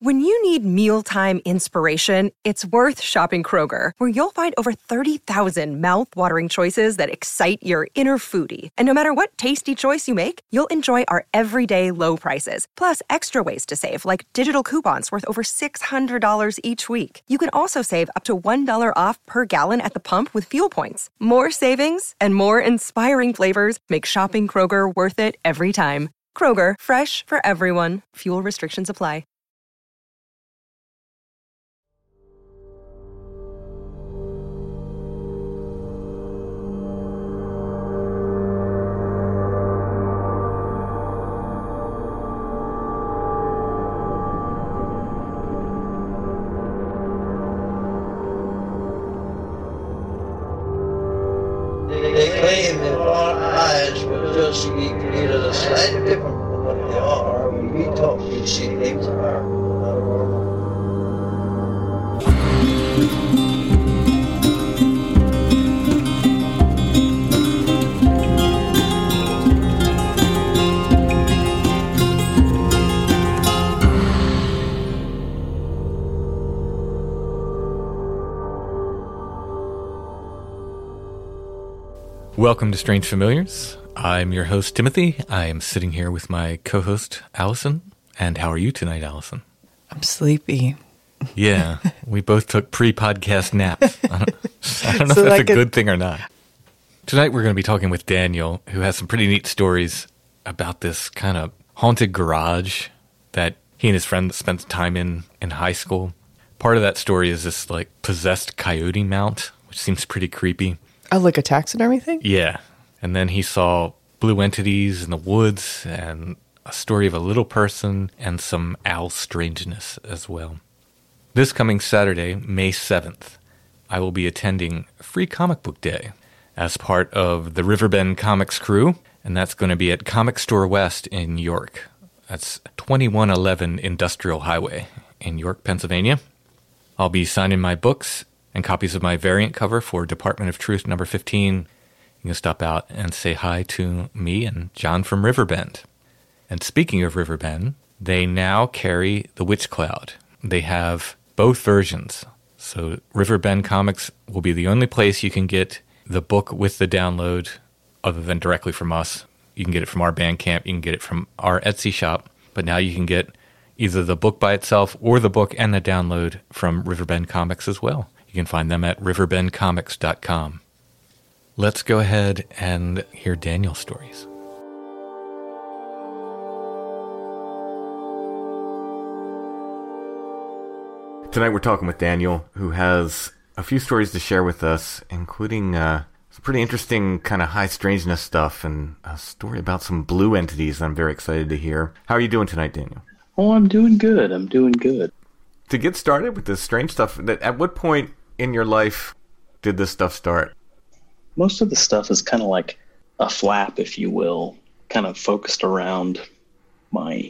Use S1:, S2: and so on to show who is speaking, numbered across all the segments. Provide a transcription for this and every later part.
S1: When you need mealtime inspiration, it's worth shopping Kroger, where you'll find over 30,000 mouth-watering choices that excite your inner foodie. And no matter what tasty choice you make, you'll enjoy our everyday low prices, plus extra ways to save, like digital coupons worth over $600 each week. You can also save up to $1 off per gallon at the pump with fuel points. More savings and more inspiring flavors make shopping Kroger worth it every time. Kroger, fresh for everyone. Fuel restrictions apply.
S2: They claim that our eyes will just be created a slightly different from what they are. We talk, we see things that are not normal.
S3: Welcome to Strange Familiars. I'm your host, Timothy. I am sitting here with my co-host, Allison. And how are you tonight, Allison?
S4: I'm sleepy.
S3: Yeah, we both took pre-podcast naps. I don't know if that's a good thing or not. Tonight we're going to be talking with Daniel, who has some pretty neat stories about this kind of haunted garage that he and his friend spent time in high school. Part of that story is this like possessed coyote mount, which seems pretty creepy.
S4: Oh, like attacks and everything?
S3: Yeah. And then he saw blue entities in the woods and a story of a little person and some owl strangeness as well. This coming Saturday, May 7th, I will be attending Free Comic Book Day as part of the Riverbend Comics crew, and that's going to be at Comic Store West in York. That's 2111 Industrial Highway in York, Pennsylvania. I'll be signing my books and copies of my variant cover for Department of Truth number 15. You can stop out and say hi to me and John from Riverbend. And speaking of Riverbend, they now carry The Witch Cloud. They have both versions. So Riverbend Comics will be the only place you can get the book with the download other than directly from us. You can get it from our Bandcamp. You can get it from our Etsy shop. But now you can get either the book by itself or the book and the download from Riverbend Comics as well. You can find them at riverbendcomics.com. Let's go ahead and hear Daniel's stories. Tonight we're talking with Daniel, who has a few stories to share with us, including some pretty interesting kind of high strangeness stuff and a story about some blue entities I'm very excited to hear. How are you doing tonight, Daniel?
S5: Oh, I'm doing good.
S3: To get started with this strange stuff, at what point in your life did this stuff start?
S5: Most of the stuff is kind of like a flap, if you will, kind of focused around my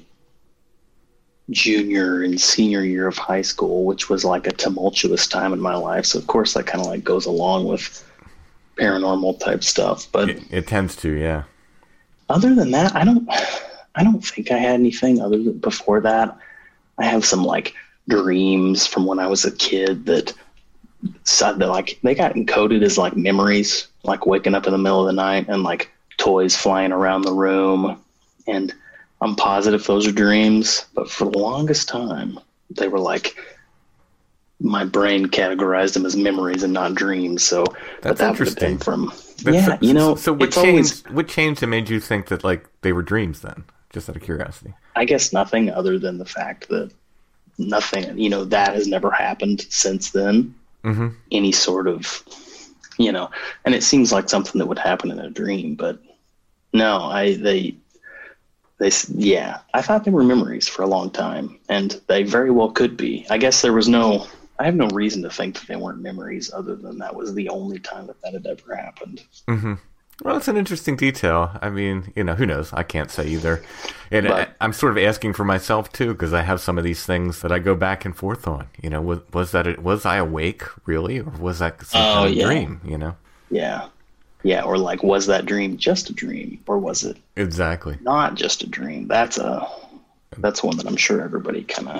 S5: junior and senior year of high school, which was like a tumultuous time in my life. So of course that kind of like goes along with paranormal type stuff, but
S3: it tends to, yeah.
S5: Other than that, I don't think I had anything other than before that. I have some like dreams from when I was a kid that like they got encoded as like memories, like waking up in the middle of the night and like toys flying around the room. And I'm positive those are dreams, but for the longest time they were like my brain categorized them as memories and not dreams. So
S3: that's interesting.
S5: So
S3: what changed that made you think that like they were dreams then? Just out of curiosity.
S5: I guess nothing other than the fact that nothing, that has never happened since then. Mm-hmm. Any sort of, and it seems like something that would happen in a dream, but no, I thought they were memories for a long time, and they very well could be. I guess I have no reason to think that they weren't memories other than that was the only time that had ever happened.
S3: Mm-hmm. Well, it's an interesting detail. I mean, who knows? I can't say either. And I'm sort of asking for myself, too, because I have some of these things that I go back and forth on. Was I awake, really? Or was that some kind of dream,
S5: Yeah. Yeah, or like, was that dream just a dream? Or was it
S3: exactly
S5: not just a dream? That's one that I'm sure everybody kind of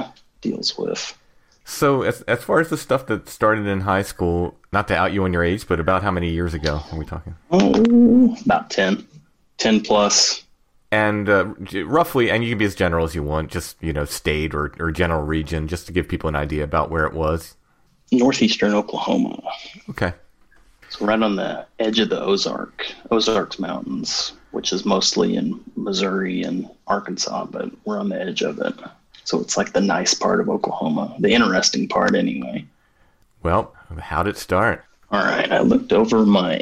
S5: deals with.
S6: So as far as the stuff that started in high school, not to out you on your age, but about how many years ago are we talking?
S5: Oh, about 10 plus.
S6: And roughly, and you can be as general as you want, just, state or general region, just to give people an idea about where it was.
S5: Northeastern Oklahoma.
S6: Okay.
S5: So right on the edge of the Ozarks Mountains, which is mostly in Missouri and Arkansas, but we're on the edge of it. So it's like the nice part of Oklahoma, the interesting part anyway.
S6: Well, how'd it start?
S5: All right, I looked over my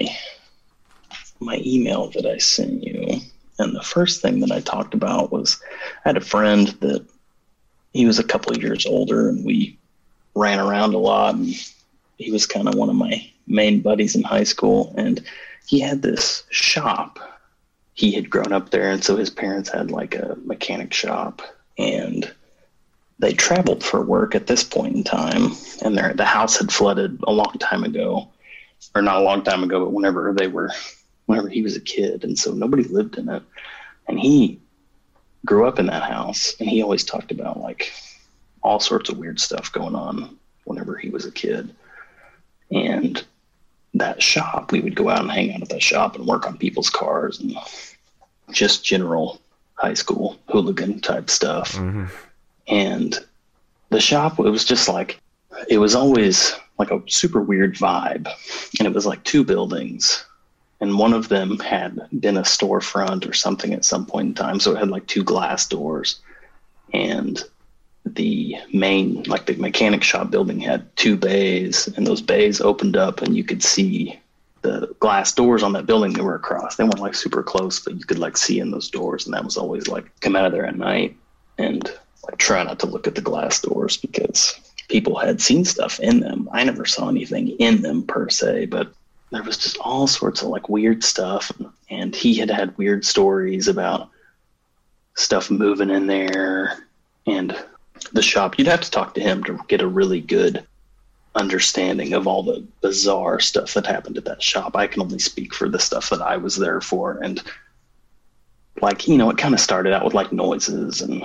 S5: email that I sent you, and the first thing that I talked about was I had a friend that he was a couple of years older, and we ran around a lot, and he was kind of one of my main buddies in high school, and he had this shop. He had grown up there, and so his parents had like a mechanic shop, and they traveled for work at this point in time, and the house had flooded a long time ago, or not a long time ago, but whenever he was a kid, and so nobody lived in it. And he grew up in that house, and he always talked about like all sorts of weird stuff going on whenever he was a kid. And that shop, we would go out and hang out at that shop and work on people's cars and just general high school hooligan type stuff. Mm-hmm. And the shop, it was always like a super weird vibe. And it was like two buildings, and one of them had been a storefront or something at some point in time. So it had like two glass doors, and the main, like the mechanic shop building had two bays, and those bays opened up and you could see the glass doors on that building. They were across. They weren't like super close, but you could like see in those doors. And that was always like come out of there at night and like try not to look at the glass doors because people had seen stuff in them. I never saw anything in them per se, but there was just all sorts of like weird stuff. And he had weird stories about stuff moving in there. And the shop, you'd have to talk to him to get a really good understanding of all the bizarre stuff that happened at that shop. I can only speak for the stuff that I was there for. And like, it kind of started out with like noises and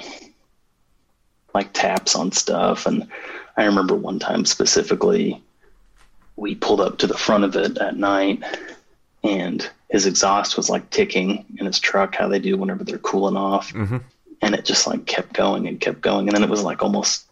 S5: like taps on stuff. And I remember one time specifically, we pulled up to the front of it at night, and his exhaust was like ticking in his truck, how they do whenever they're cooling off. Mm-hmm. And it just like kept going and kept going. And then it was like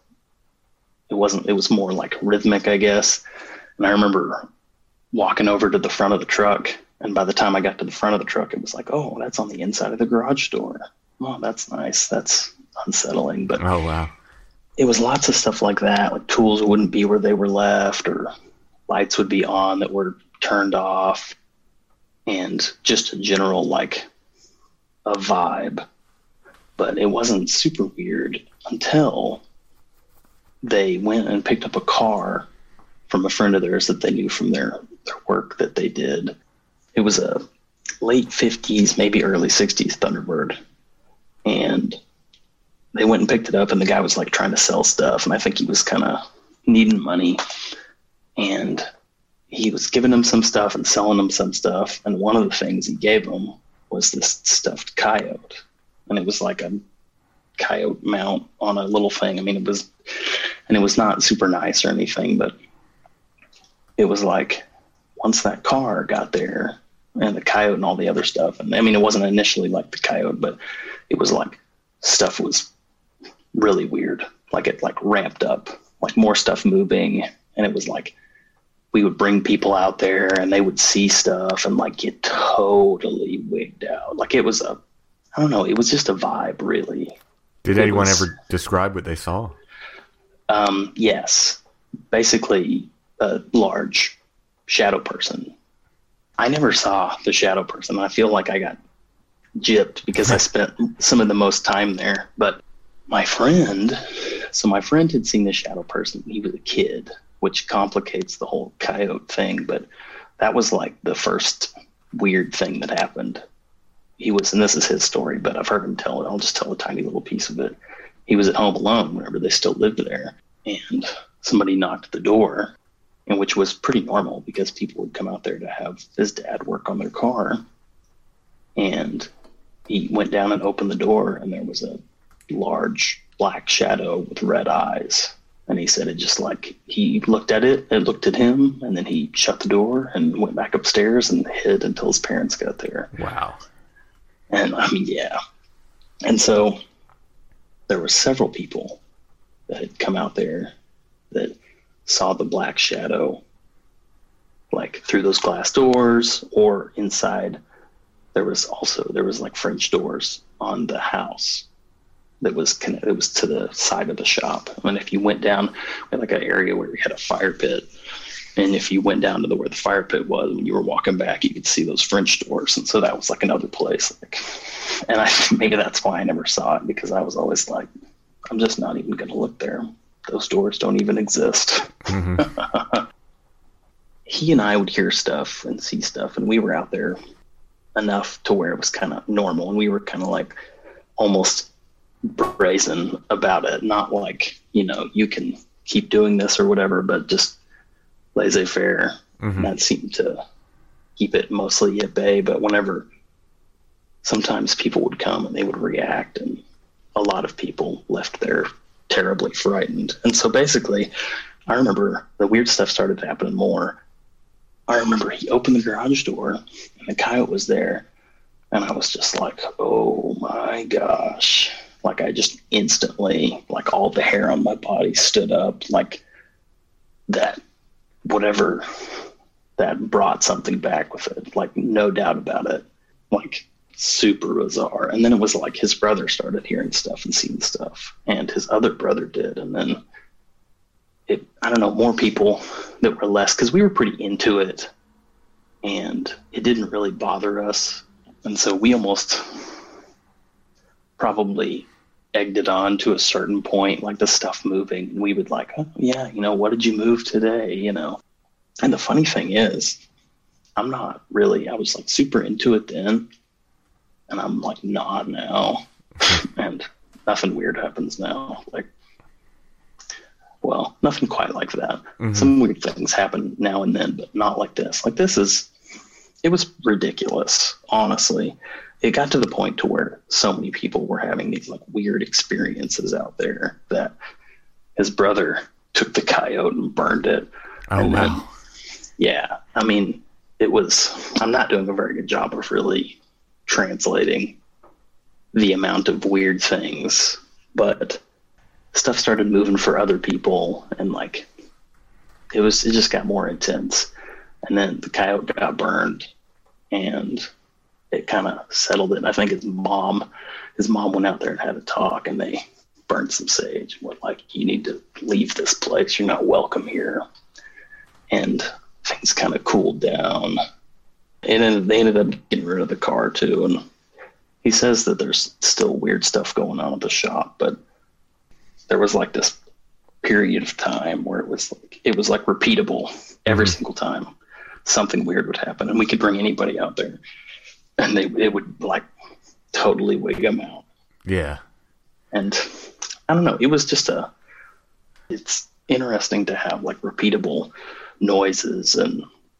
S5: it was more like rhythmic, I guess. And I remember walking over to the front of the truck. And by the time I got to the front of the truck, it was like, oh, that's on the inside of the garage door. Oh, that's nice. That's unsettling. But
S6: oh, wow.
S5: It was lots of stuff like that. Like tools wouldn't be where they were left, or lights would be on that were turned off. And just a general, like a vibe. But it wasn't super weird until they went and picked up a car from a friend of theirs that they knew from their work that they did. It was a late 50s, maybe early 60s Thunderbird. And they went and picked it up, and the guy was like trying to sell stuff. And I think he was kind of needing money. And he was giving them some stuff and selling them some stuff. And one of the things he gave them was this stuffed coyote. And it was like a coyote mount on a little thing. I mean, it was not super nice or anything, but it was like once that car got there and the coyote and all the other stuff. And I mean, it wasn't initially like the coyote, but it was like stuff was really weird. Like it like ramped up, like more stuff moving. And it was like, we would bring people out there and they would see stuff and like get totally wigged out. Like it was I don't know. It was just a vibe, really.
S6: Did anyone ever describe what they saw?
S5: Yes. Basically, a large shadow person. I never saw the shadow person. I feel like I got gypped because I spent some of the most time there. But my friend had seen the shadow person when he was a kid, which complicates the whole coyote thing. But that was like the first weird thing that happened. And this is his story, but I've heard him tell it. I'll just tell a tiny little piece of it. He was at home alone whenever they still lived there, and somebody knocked at the door, and which was pretty normal because people would come out there to have his dad work on their car. And he went down and opened the door, and there was a large black shadow with red eyes. And he said it just like, he looked at it, it looked at him, and then he shut the door and went back upstairs and hid until his parents got there.
S6: Wow.
S5: And I mean, yeah. And so there were several people that had come out there that saw the black shadow, like through those glass doors or inside. There was like French doors on the house that was connected. It was to the side of the shop. And if you went down, we had like an area where we had a fire pit. And if you went down to where the fire pit was, when you were walking back, you could see those French doors. And so that was like another place. And maybe that's why I never saw it, because I was always like, I'm just not even going to look there. Those doors don't even exist. Mm-hmm. He and I would hear stuff and see stuff, and we were out there enough to where it was kind of normal, and we were kind of like almost brazen about it. Not like, you can keep doing this or whatever, but just laissez-faire. Mm-hmm. That seemed to keep it mostly at bay. But whenever sometimes people would come and they would react, and a lot of people left there terribly frightened. And so basically, I remember the weird stuff started happening more. I remember he opened the garage door and the coyote was there. And I was just like, oh my gosh. Like I just instantly, like all the hair on my body stood up, like that, whatever, that brought something back with it. Like no doubt about it. Like super bizarre. And then it was like his brother started hearing stuff and seeing stuff, and his other brother did. And then I don't know, more people that were less, because we were pretty into it and it didn't really bother us. And so we almost probably egged it on to a certain point, like the stuff moving. And we would like, oh, yeah, what did you move today? And the funny thing is, I was like super into it then. And I'm like, not now. And nothing weird happens now. Like, well, nothing quite like that. Mm-hmm. Some weird things happen now and then, but not like this. Like it was ridiculous, honestly. It got to the point to where so many people were having these like weird experiences out there that his brother took the coyote and burned it.
S6: Oh,
S5: and
S6: wow.
S5: Then, yeah. I mean, I'm not doing a very good job of really translating the amount of weird things, but stuff started moving for other people, and like it just got more intense. And then the coyote got burned and it kind of settled it. I think his mom went out there and had a talk, and they burned some sage and were like, you need to leave this place, you're not welcome here. And things kind of cooled down. And they ended up getting rid of the car too. And he says that there's still weird stuff going on at the shop, but there was like this period of time where it was like repeatable every single time something weird would happen, and we could bring anybody out there and it would like totally wig them out.
S6: Yeah.
S5: And I don't know, it was just it's interesting to have like repeatable noises and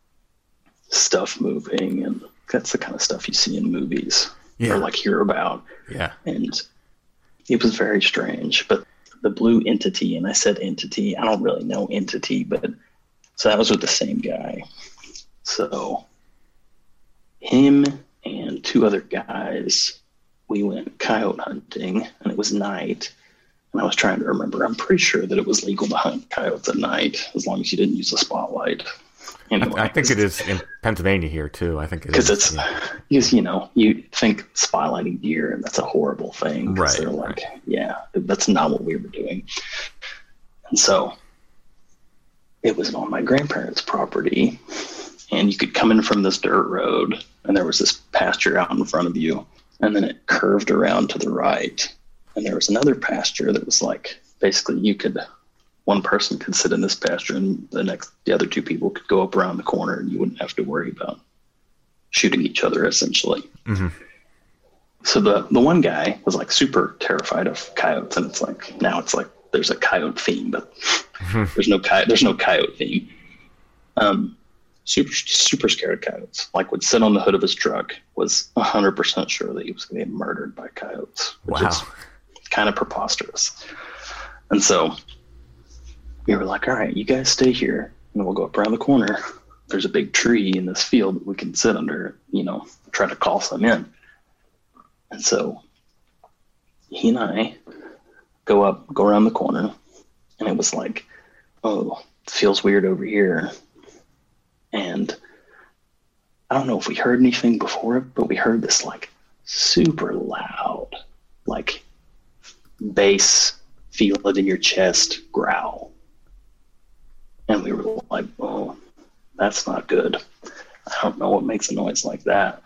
S5: stuff moving, and that's the kind of stuff you see in movies or like hear about.
S6: Yeah.
S5: And it was very strange. But the blue entity, and I said entity, I don't really know entity, but so that was with the same guy. So him and two other guys, we went coyote hunting, and it was night. And I was trying to remember, I'm pretty sure that it was legal to hunt coyotes at night as long as you didn't use a spotlight. Anyway,
S6: I think it is in Pennsylvania here too. I think it is.
S5: Because you think spotlighting deer, and that's a horrible thing.
S6: Right.
S5: They're like, yeah, that's not what we were doing. And so it was on my grandparents' property, and you could come in from this dirt road, and there was this pasture out in front of you, and then it curved around to the right, and there was another pasture that was like, basically one person could sit in this pasture, and the other two people could go up around the corner, and you wouldn't have to worry about shooting each other, essentially. Mm-hmm. So the one guy was like super terrified of coyotes, and now it's like there's a coyote theme, but there's no coyote theme. Super scared of coyotes. Like would sit on the hood of his truck, was 100% sure that he was going to get murdered by coyotes. Which is kind of preposterous. And so we were like, all right, you guys stay here and we'll go up around the corner. There's a big tree in this field that we can sit under, try to call some in. And so he and I go around the corner, and it was like, oh, it feels weird over here. And I don't know if we heard anything before it, but we heard this like super loud, like bass, feel it in your chest growl. And we were like, oh, that's not good. I don't know what makes a noise like that.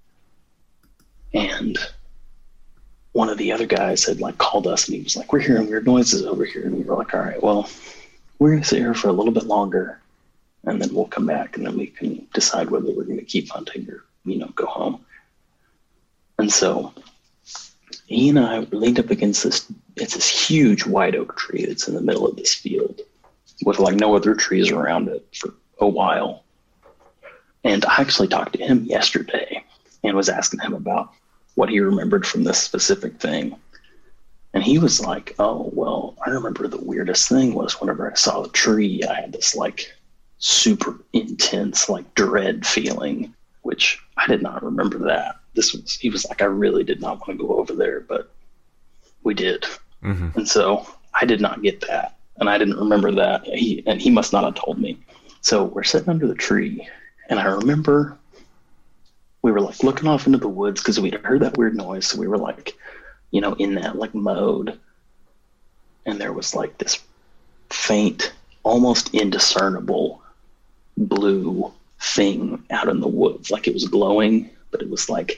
S5: And one of the other guys had like called us, and he was like, we're hearing weird noises over here. And we were like, all right, well, we're going to sit here for a little bit longer, and then we'll come back, and then we can decide whether we're going to keep hunting or, go home. And so he and I leaned up against it's this huge white oak tree that's in the middle of this field with like no other trees around it for a while. And I actually talked to him yesterday and was asking him about what he remembered from this specific thing. And he was like, oh, well, I remember the weirdest thing was whenever I saw the tree, I had this like super intense, like dread feeling, which I did not remember that. He was like, I really did not want to go over there, but we did. Mm-hmm. And so I did not get that. And I didn't remember that. He must not have told me. So we're sitting under the tree, and I remember we were like looking off into the woods because we'd heard that weird noise. So we were like, in that like mode. And there was like this faint, almost indiscernible blue thing out in the woods. Like it was glowing, but it was like,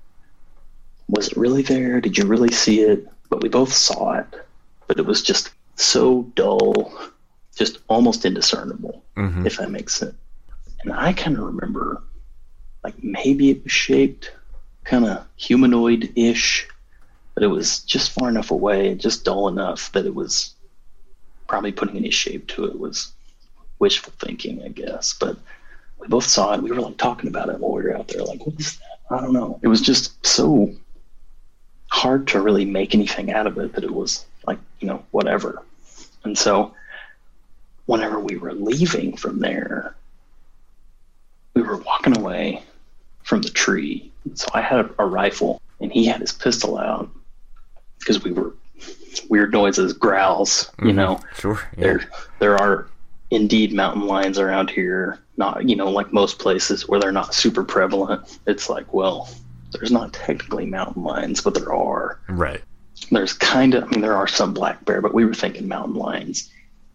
S5: was it really there? Did you really see it? But we both saw it, but it was just so dull, just almost indiscernible, if that makes sense. And I kind of remember like maybe it was shaped kind of humanoid-ish, but it was just far enough away, just dull enough that it was probably putting any shape to it was wishful thinking, I guess. But we both saw it. We were like talking about it while we were out there. Like, what is that? I don't know. It was just so hard to really make anything out of it that it was like, whatever. And so whenever we were leaving from there, we were walking away from the tree. So I had a rifle and he had his pistol out because we were weird noises, growls,
S6: Sure. Yeah.
S5: There are indeed mountain lions around here, not, like most places where they're not super prevalent. It's like, well, there's not technically mountain lions, but there are.
S6: Right.
S5: There's there are some black bear, but we were thinking mountain lions.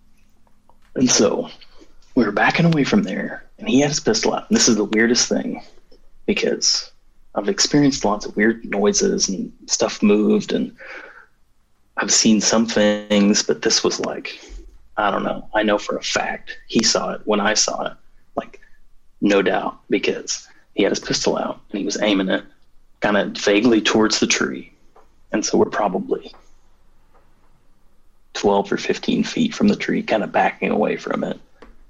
S5: And so we were backing away from there, and he had his pistol out. And this is the weirdest thing, because I've experienced lots of weird noises and stuff moved, and I've seen some things, but this was like, I don't know. I know for a fact he saw it when I saw it, like no doubt, because he had his pistol out and he was aiming it kind of vaguely towards the tree. And so we're probably 12 or 15 feet from the tree, kind of backing away from it.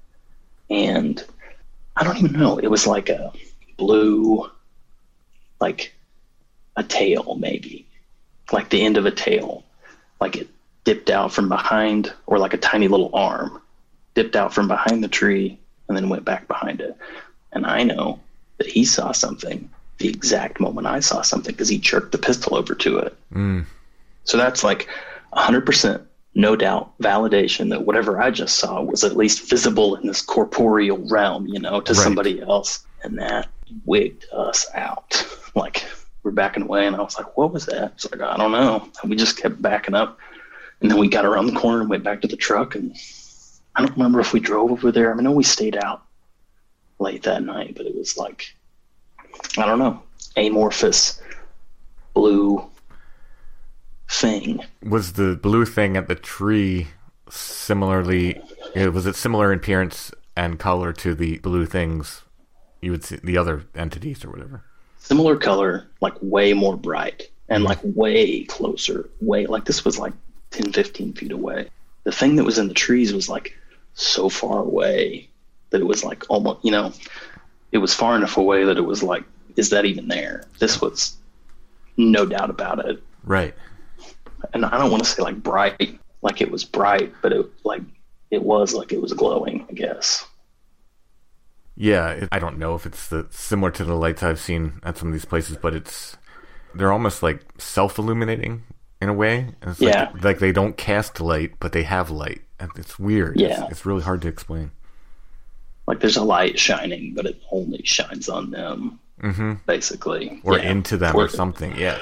S5: And I don't even know. It was like a blue, like a tail, maybe like the end of a tail, like it dipped out from behind, or like a tiny little arm dipped out from behind the tree and then went back behind it. And I know that he saw something the exact moment I saw something, because he jerked the pistol over to it. So that's like 100%, no doubt, validation that whatever I just saw was at least visible in this corporeal realm, to somebody else. And that wigged us out. Like, we're backing away, and I was like, what was that? It's like, I don't know. And we just kept backing up. And then we got around the corner and went back to the truck. And I don't remember if we drove over there. I know we stayed out late that night, but it was like, I don't know, amorphous blue thing.
S6: Was the blue thing at the tree was it similar in appearance and color to the blue things you would see, the other entities or whatever?
S5: Similar color, like way more bright and like way closer, like this was like 10, 15 feet away. The thing that was in the trees was like so far away that it was like almost, it was far enough away that it was like, is that even there? This was no doubt about it.
S6: Right.
S5: and I don't want to say like bright, like it was bright, but it was like it was glowing, I guess.
S6: Yeah, I don't know if it's similar to the lights I've seen at some of these places, but they're almost like self-illuminating in a way. And it's like they don't cast light, but they have light. It's weird.
S5: Yeah.
S6: It's really hard to explain.
S5: Like there's a light shining, but it only shines on them, basically.
S6: Or into them or something. Yeah.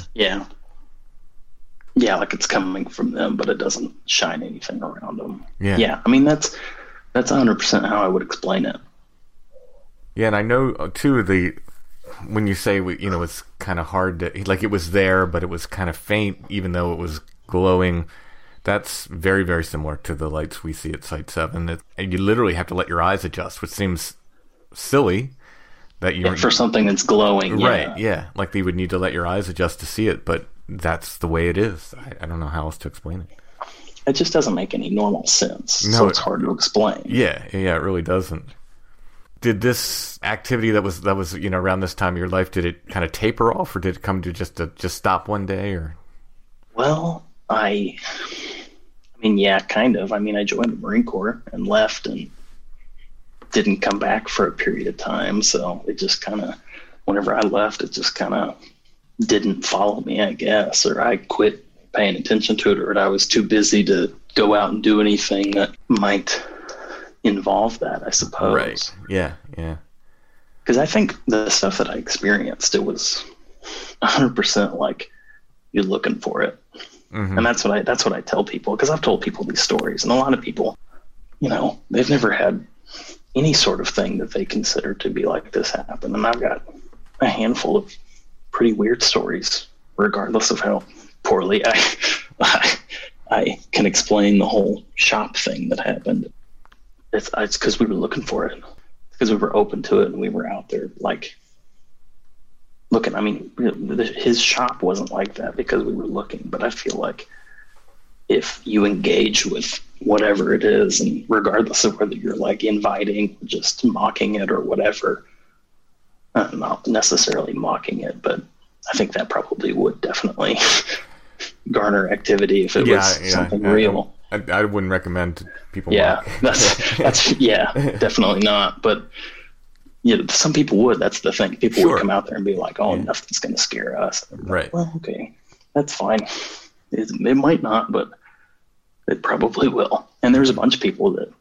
S5: Yeah, like it's coming from them, but it doesn't shine anything around them.
S6: Yeah.
S5: I mean, that's 100% how I would explain it.
S6: Yeah, and I know, too, when you say, it's kind of hard to, like it was there, but it was kind of faint, even though it was glowing. That's very, very similar to the lights we see at Site 7. And you literally have to let your eyes adjust, which seems silly.
S5: For something that's glowing.
S6: Right, yeah. Like you would need to let your eyes adjust to see it, but that's the way it is. I don't know how else to explain it.
S5: It just doesn't make any normal sense.
S6: No,
S5: so it's hard to explain.
S6: Yeah, it really doesn't. Did this activity that was around this time of your life, did it kind of taper off, or did it come to just stop one day, or?
S5: Well, I mean, yeah, kind of. I mean, I joined the Marine Corps and left and didn't come back for a period of time. So it just kind of, whenever I left, it just kind of didn't follow me, I guess, or I quit paying attention to it, or I was too busy to go out and do anything that might involve that, I suppose.
S6: Right. Yeah.
S5: Because I think the stuff that I experienced, it was 100% like you're looking for it. And that's what I tell people, because I've told people these stories, and a lot of people, they've never had any sort of thing that they consider to be like this happen. And I've got a handful of pretty weird stories, regardless of how poorly I can explain the whole shop thing that happened. It's because we were looking for it, because we were open to it, and we were out there like looking. I mean, his shop wasn't like that because we were looking, but I feel like if you engage with whatever it is, and regardless of whether you're like inviting, just mocking it or whatever, not necessarily mocking it, but I think that probably would definitely garner activity if it was something real.
S6: I wouldn't recommend people.
S5: Yeah, that's definitely not. But some people would. That's the thing. People would come out there and be like, "Oh, nothing's going to scare us."
S6: Right.
S5: Like, well, okay, that's fine. It might not, but it probably will. And there's a bunch of people that,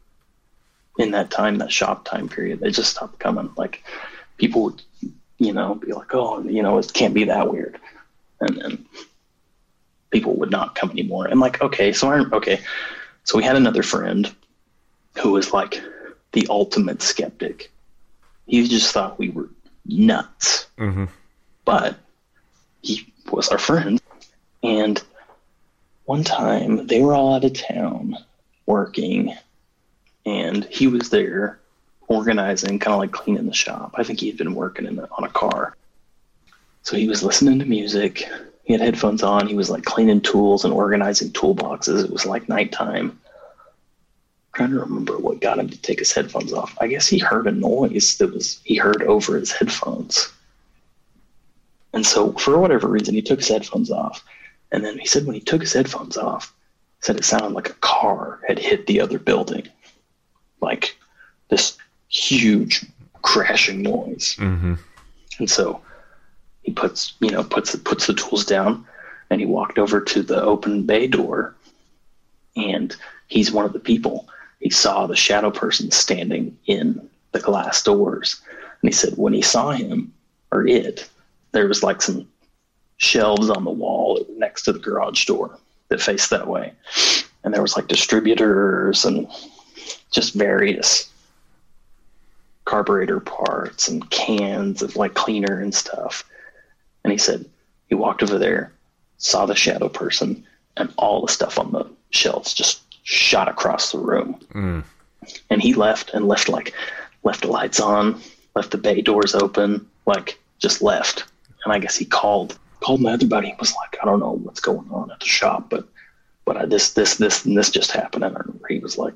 S5: in that shop time period, they just stopped coming. Like people would, be like, "Oh, it can't be that weird," and then people would not come anymore. And like, so we had another friend who was like the ultimate skeptic. He just thought we were nuts. But he was our friend. And one time they were all out of town working, and he was there organizing, kind of like cleaning the shop. I think he had been working on a car. So he was listening to music. He had headphones on. He was like cleaning tools and organizing toolboxes. It was like nighttime. I'm trying to remember what got him to take his headphones off. I guess he heard a noise he heard over his headphones. And so for whatever reason, he took his headphones off. And then he said when he took his headphones off, he said it sounded like a car had hit the other building. Like this huge crashing noise. And so he puts the tools down, and he walked over to the open bay door, and he's one of the people. He saw the shadow person standing in the glass doors. And he said when he saw him, or there was like some shelves on the wall that were next to the garage door that faced that way. And there was like distributors and just various carburetor parts and cans of like cleaner and stuff. And he said he walked over there, saw the shadow person, and all the stuff on the shelves just shot across the room. And he left the lights on, left the bay doors open, like just left. And I guess he called my other buddy and was like, I don't know what's going on at the shop, but this and this just happened. And I remember he was like,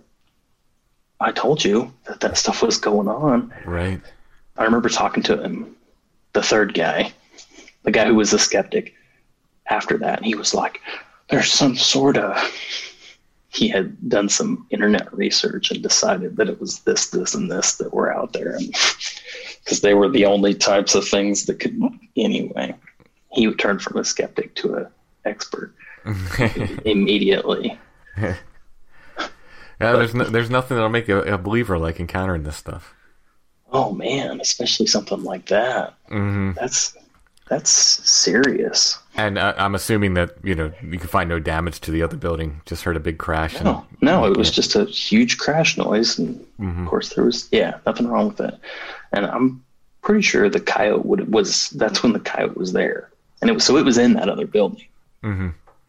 S5: I told you that stuff was going on.
S6: Right. I
S5: remember talking to him, the third guy, the guy who was a skeptic, after that, and he was like, there's some sort of, he had done some internet research and decided that it was this, and this that were out there. And because they were the only types of things that could, anyway, he turned from a skeptic to an expert immediately.
S6: Yeah, there's nothing that'll make a believer like encountering this stuff.
S5: Oh man, especially something like that.
S6: Mm-hmm.
S5: That's serious.
S6: And I'm assuming that, you can find no damage to the other building. Just heard a big crash.
S5: No, it was just a huge crash noise. And of course there was, nothing wrong with it. And I'm pretty sure the coyote that's when the coyote was there. And it was in that other building.
S6: Mm-hmm.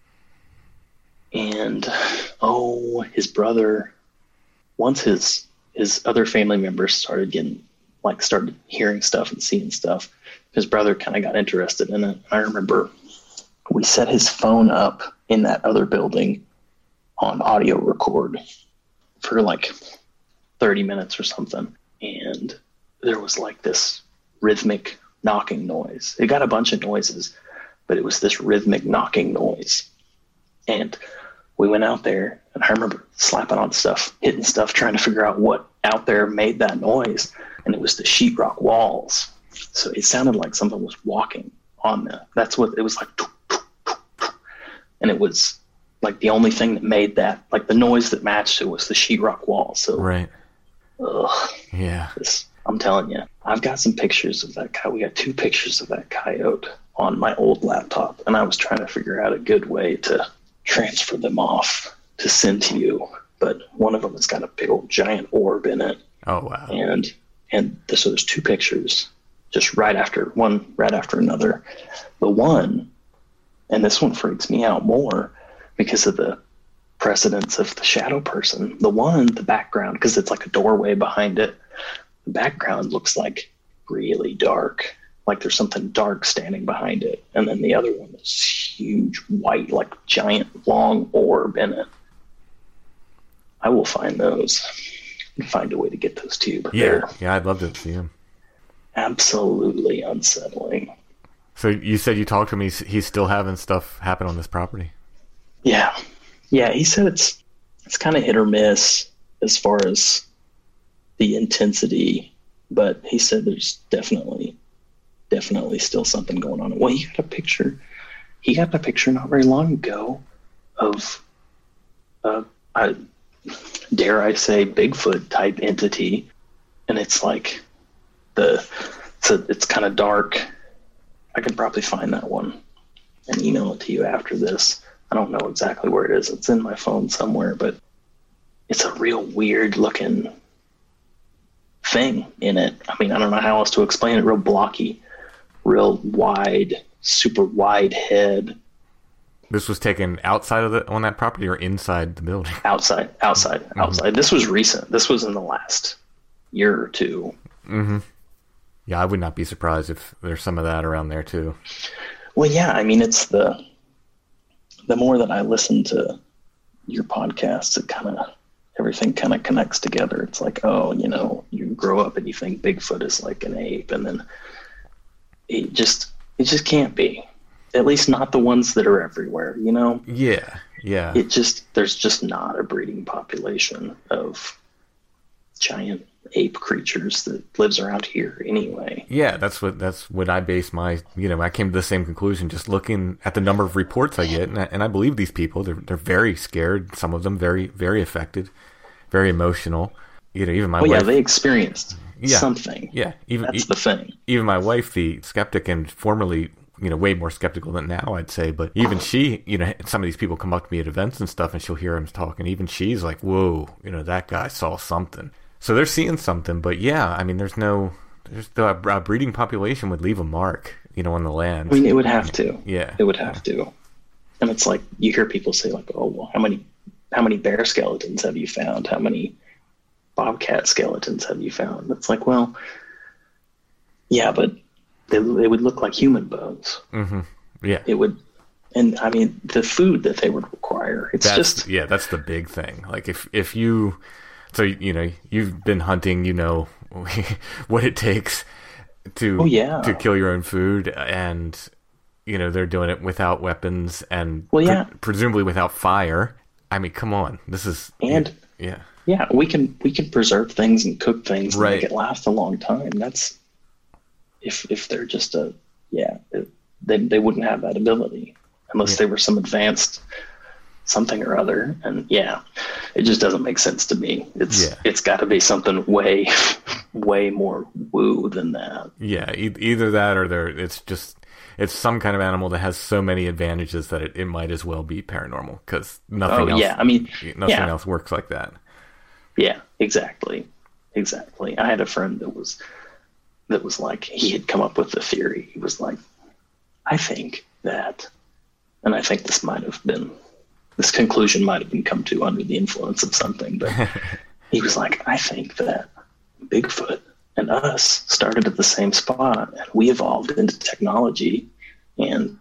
S5: And, his brother, once his other family members started hearing stuff and seeing stuff, his brother kind of got interested in it. I remember we set his phone up in that other building on audio record for like 30 minutes or something. And there was like this rhythmic knocking noise. It got a bunch of noises, but it was this rhythmic knocking noise. And we went out there, and I remember slapping on stuff, hitting stuff, trying to figure out what out there made that noise. And it was the sheetrock walls. So it sounded like something was walking on them. That's what it was like. And it was like the only thing that made that, like the noise that matched it was the sheetrock wall. So,
S6: right. Yeah.
S5: I'm telling you, I've got some pictures of that coyote. We got 2 pictures of that coyote on my old laptop. And I was trying to figure out a good way to transfer them off to send to you. But one of them has got a big old giant orb in it.
S6: Oh, wow.
S5: So there's 2 pictures, just right after another. The one, and this one freaks me out more because of the precedence of the shadow person. The background, because it's like a doorway behind it, the background looks like really dark, like there's something dark standing behind it. And then the other one is huge, white, like giant, long orb in it. I will find those and find a way to get those to you. But
S6: yeah, I'd love to see them.
S5: Absolutely unsettling.
S6: So you said you talked to him. He's still having stuff happen on this property.
S5: Yeah. He said it's kind of hit or miss as far as the intensity, but he said there's definitely still something going on. Well, he got a picture not very long ago of dare I say Bigfoot type entity, and it's like it's kind of dark. I can probably find that one and email it to you after this. I don't know exactly where it is. It's in my phone somewhere, but it's a real weird looking thing in it. I mean, I don't know how else to explain it. Real blocky, real wide, super wide head.
S6: This was taken outside on that property or inside the building? Outside.
S5: Mm-hmm. This was recent. This was in the last year or 2.
S6: Mm-hmm. Yeah, I would not be surprised if there's some of that around there too.
S5: Well, yeah, I mean, it's the more that I listen to your podcasts, everything kind of connects together. It's like, you grow up and you think Bigfoot is like an ape, and then it just can't be. At least not the ones that are everywhere,
S6: Yeah.
S5: There's just not a breeding population of giant ape creatures that lives around here anyway.
S6: Yeah, that's what I base my, I came to the same conclusion just looking at the number of reports I get, and I believe these people. They're very scared. Some of them very, very affected, very emotional. Even my wife.
S5: Yeah, they experienced something.
S6: Yeah,
S5: that's the thing.
S6: Even my wife, the skeptic and formerly, way more skeptical than now, I'd say. But even she, some of these people come up to me at events and stuff, and she'll hear him talk, and even she's like, "Whoa, that guy saw something." So they're seeing something, but yeah, I mean, there's the breeding population would leave a mark, on the land.
S5: I mean, it would have to.
S6: Yeah,
S5: it would have to. And it's like you hear people say, like, "Oh, well, how many bear skeletons have you found? How many bobcat skeletons have you found?" It's like, well, yeah, but they would look like human bones.
S6: Mm-hmm. Yeah,
S5: it would. And I mean, the food that they would require. That's
S6: the big thing. Like if you. So, you've been hunting, what it takes to kill your own food. And they're doing it without weapons and
S5: Well, yeah.
S6: presumably without fire. I mean, come on, this is yeah.
S5: Yeah, we can preserve things and cook things and
S6: Right.
S5: make it last a long time. That's if they're just they wouldn't have that ability unless they were some advanced something or other. And it just doesn't make sense to me. It's got to be something way more woo than that.
S6: Yeah, either that or it's some kind of animal that has so many advantages that it might as well be paranormal because nothing else.
S5: Yeah, I mean,
S6: nothing else works like that.
S5: Yeah, exactly. I had a friend that was like, he had come up with the theory. He was like, I think that, and I think this conclusion might have been come to under the influence of something, but he was like, I think that Bigfoot and us started at the same spot and we evolved into technology and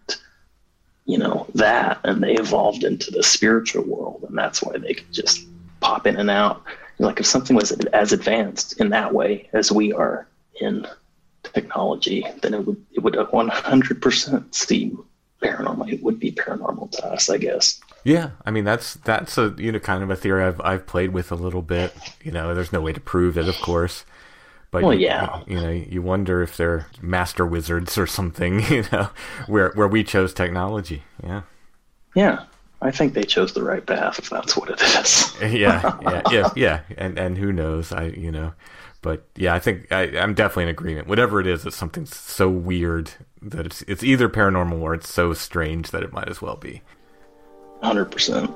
S5: and they evolved into the spiritual world, and that's why they could just pop in and out. Like if something was as advanced in that way as we are in technology, then it would 100% seem paranormal. It would be paranormal to us, I guess.
S6: Yeah, I mean that's a kind of a theory I've played with a little bit. There's no way to prove it, of course. But you wonder if they're master wizards or something, where we chose technology. Yeah.
S5: Yeah. I think they chose the right path if that's what it is.
S6: yeah. And who knows? But yeah, I think I'm definitely in agreement. Whatever it is, it's something so weird that it's either paranormal or it's so strange that it might as well be.
S5: 100%.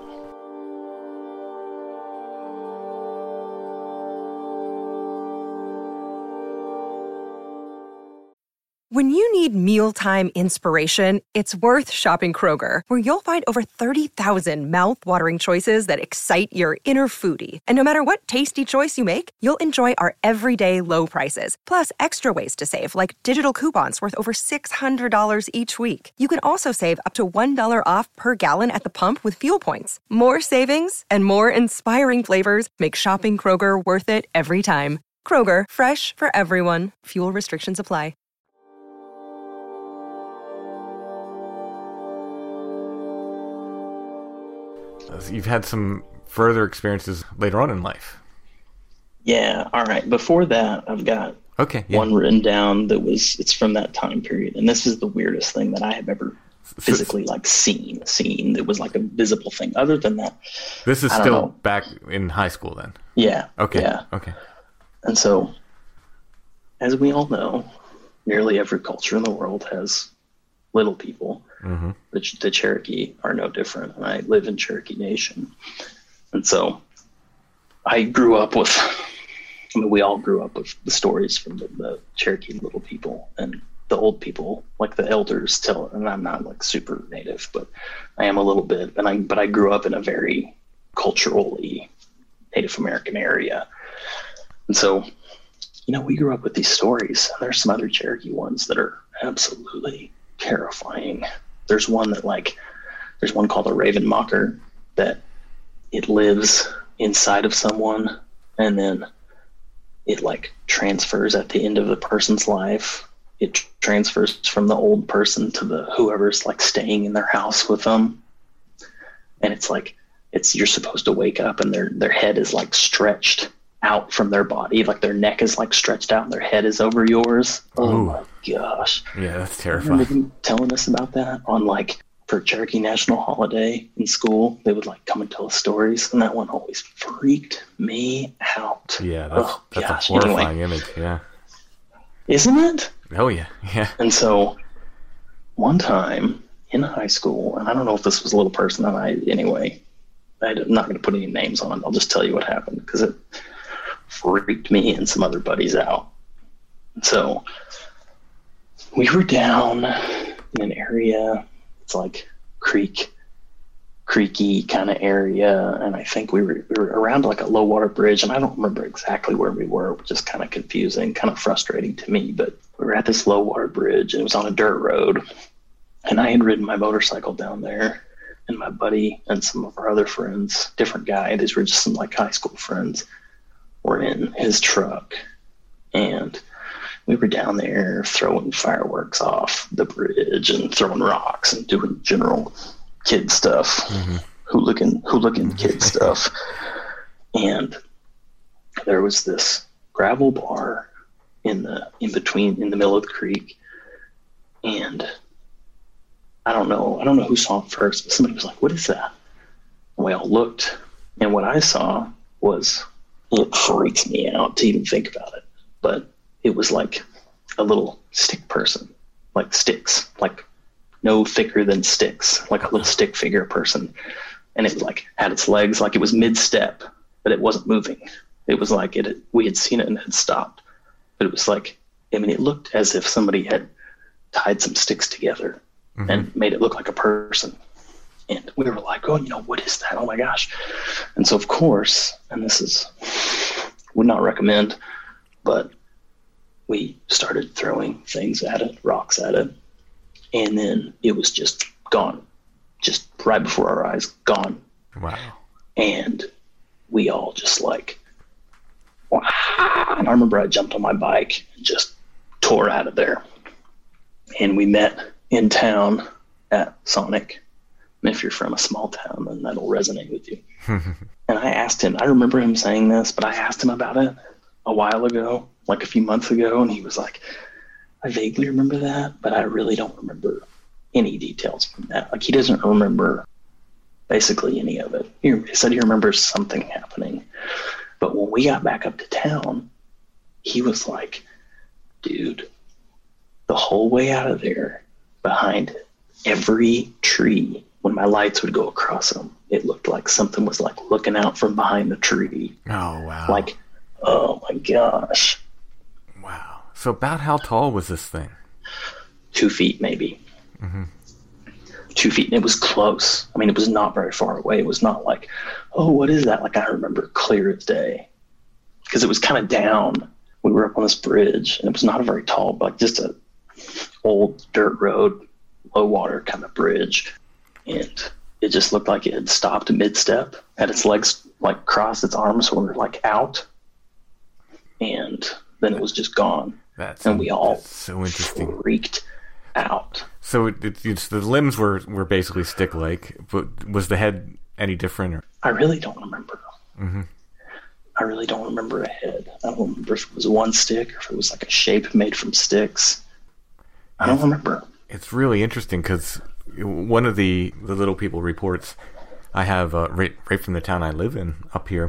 S1: When you need mealtime inspiration, it's worth shopping Kroger, where you'll find over 30,000 mouth-watering choices that excite your inner foodie. And no matter what tasty choice you make, you'll enjoy our everyday low prices, plus extra ways to save, like digital coupons worth over $600 each week. You can also save up to $1 off per gallon at the pump with fuel points. More savings and more inspiring flavors make shopping Kroger worth it every time. Kroger, fresh for everyone. Fuel restrictions apply.
S5: You've
S6: had some further experiences later on in life.
S5: Yeah. All right. Before that, I've got one written down it's from that time period. And this is the weirdest thing that I have ever physically seen. It was like a visible thing. Other than that,
S6: this is still back in high school then.
S5: Yeah.
S6: Okay.
S5: Yeah.
S6: Okay.
S5: And so, as we all know, nearly every culture in the world has little people. Mm-hmm. The Cherokee are no different. And I live in Cherokee Nation. And so I grew up with, we all grew up with the stories from the Cherokee little people, and the old people, like the elders tell, and I'm not super native, but I am a little bit, but I grew up in a very culturally Native American area. And so, we grew up with these stories, and there's some other Cherokee ones that are absolutely terrifying. There's one called a Raven Mocker, that it lives inside of someone, and then it transfers at the end of the person's life. It transfers from the old person to the whoever's staying in their house with them. And you're supposed to wake up and their head is stretched out from their body. Their neck is stretched out and their head is over yours. Oh my gosh.
S6: Yeah, that's
S5: I remember
S6: terrifying.
S5: them telling us about that on for Cherokee National Holiday in school. They would come and tell us stories, and that one always freaked me out.
S6: Yeah, that's a horrifying image. Yeah.
S5: Isn't it?
S6: Oh yeah. Yeah.
S5: And so one time in high school, and I don't know if this was a little person, and I'm not going to put any names on it. I'll just tell you what happened because it freaked me and some other buddies out. So we were down in an area, it's creaky kind of area, and I think we were around a low water bridge, and I don't remember exactly where we were, which is kind of confusing, kind of frustrating to me, but we were at this low water bridge, and it was on a dirt road, and I had ridden my motorcycle down there, and my buddy and some of our other friends, different guy, these were just some high school friends, were in his truck, and we were down there throwing fireworks off the bridge and throwing rocks and doing general kid stuff, hooligan kid stuff. And there was this gravel bar in the middle of the creek. And I don't know who saw it first, but somebody was like, "What is that?" And we all looked, and what I saw was, it freaks me out to even think about it, but it was like a little stick person, like sticks, like no thicker than sticks, like a little stick figure person. And it was like, had its legs, like it was mid-step, but it wasn't moving. It was like we had seen it and it had stopped. But it was like, I mean, it looked as if somebody had tied some sticks together and made it look like a person. And we were like, "Oh, what is that? Oh my gosh." And so of course, and this is, would not recommend, but we started throwing things at it, rocks at it. And then it was just gone, just right before our eyes, gone.
S6: Wow.
S5: And we all just like, wow. And I remember I jumped on my bike and just tore out of there. And we met in town at Sonic. And if you're from a small town, then that'll resonate with you. And I asked him, I remember him saying this, but I asked him about it a while ago, like a few months ago. And he was like, "I vaguely remember that, but I really don't remember any details from that." Like, he doesn't remember basically any of it. He said he remembers something happening. But when we got back up to town, he was like, "Dude, the whole way out of there, behind every tree, when my lights would go across them, it looked like something was like looking out from behind the tree."
S6: Oh, wow.
S5: Like, oh my gosh.
S6: Wow. So about how tall was this thing?
S5: 2 feet maybe. 2 feet. And it was close. I mean, it was not very far away. It was not like, "Oh, what is that?" Like, I remember clear as day. Because it was kind of down. We were up on this bridge, and it was not a very tall, but like just a old dirt road, low water kind of bridge. And it just looked like it had stopped mid-step, had its legs like crossed, its arms were like out, and then it was just gone. And we all
S6: so interesting.
S5: Freaked out.
S6: So it's the limbs were basically stick-like, but was the head any different? Or?
S5: I really don't remember. I really don't remember a head. I don't remember if it was one stick or if it was like a shape made from sticks. I don't remember.
S6: It's really interesting because one of the Little People reports I have right from the town I live in up here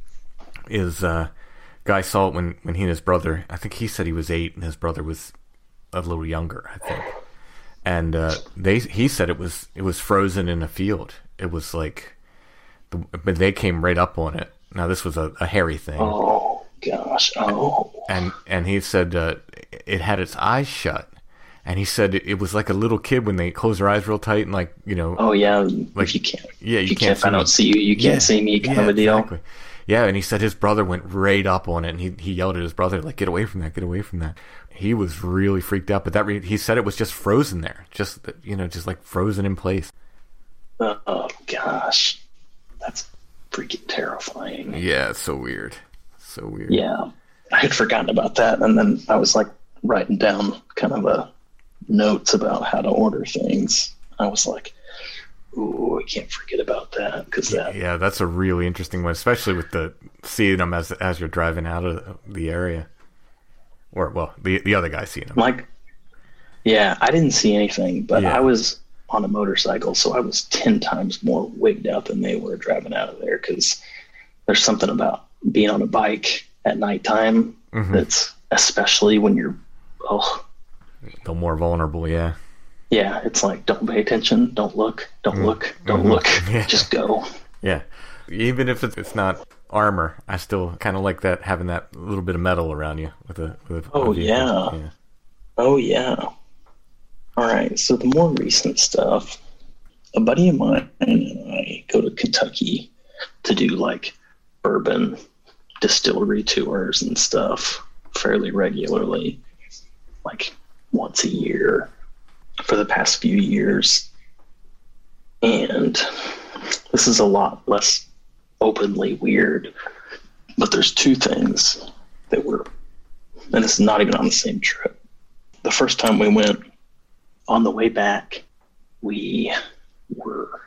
S6: is guy saw it when he and his brother, I think he said he was 8 and his brother was a little younger, I think. And he said it was frozen in a field. It was like, but they came right up on it. Now this was a hairy thing.
S5: Oh gosh! Oh.
S6: And he said it had its eyes shut. And he said it was like a little kid when they close their eyes real tight and like,
S5: Oh yeah, like you can't. Yeah, you can't. If I don't see you, you can't see me, kind of a deal.
S6: Exactly. Yeah, and he said his brother went right up on it, and he yelled at his brother like, "Get away from that! Get away from that!" He was really freaked out, but he said it was just frozen there, just like frozen in place.
S5: Oh gosh, that's freaking terrifying.
S6: Yeah, it's so weird. So weird.
S5: Yeah, I had forgotten about that, and then I was like writing down kind of notes about how to order things. I was like, "Ooh, I can't forget about that," because that.
S6: Yeah, that's a really interesting one, especially with seeing them as you're driving out of the area, or well, the other guy seeing them.
S5: Like, yeah, I didn't see anything, but I was on a motorcycle, so I was 10 times more wigged out than they were driving out of there. Because there's something about being on a bike at nighttime that's, especially when you're a
S6: little more vulnerable. Yeah.
S5: Yeah, it's like, don't pay attention, don't look, don't look, don't look, just go.
S6: Yeah, even if it's not armor, I still kind of like that, having that little bit of metal around you with a
S5: Oh yeah. Oh yeah. All right, so the more recent stuff, a buddy of mine and I go to Kentucky to do like bourbon distillery tours and stuff fairly regularly, like once a year for the past few years. And this is a lot less openly weird, but there's two things that were and this is not even on the same trip. The first time we went, on the way back, we were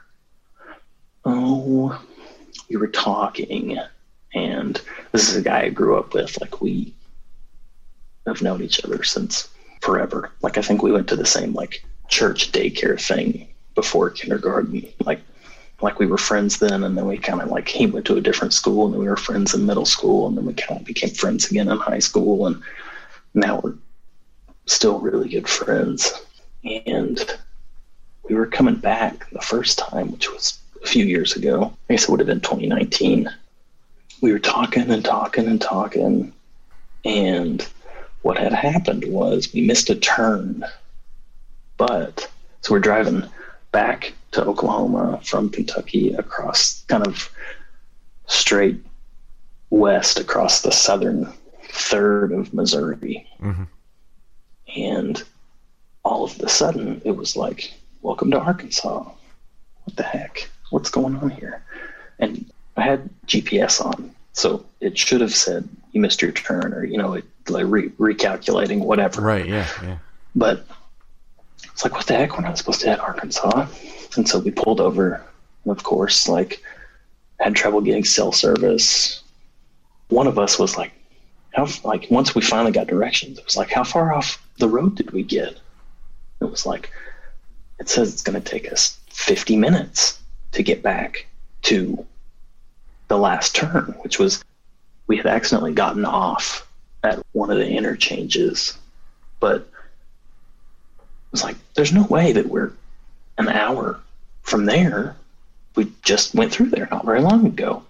S5: talking, and this is a guy I grew up with. Like, we have known each other since forever. Like, I think we went to the same like church daycare thing before kindergarten. Like we were friends then, and then we kind of like, he went to a different school, and then we were friends in middle school, and then we kind of became friends again in high school, and now we're still really good friends. And we were coming back the first time, which was a few years ago. I guess it would have been 2019. We were talking, and what had happened was we missed a turn. So we're driving back to Oklahoma from Kentucky across kind of straight west across the southern third of Missouri. Mm-hmm. And all of a sudden it was like, welcome to Arkansas. What the heck? What's going on here? And I had GPS on, so it should have said you missed your turn, or, it like recalculating, whatever.
S6: Right. Yeah.
S5: But it's like, what the heck? We're not supposed to hit Arkansas. And so we pulled over, and of course, like, had trouble getting cell service. One of us was like, once we finally got directions, it was like, how far off the road did we get? It was like, it says it's going to take us 50 minutes to get back to the last turn, which was, we had accidentally gotten off at one of the interchanges, but it was like, there's no way that we're an hour from there. We just went through there not very long ago.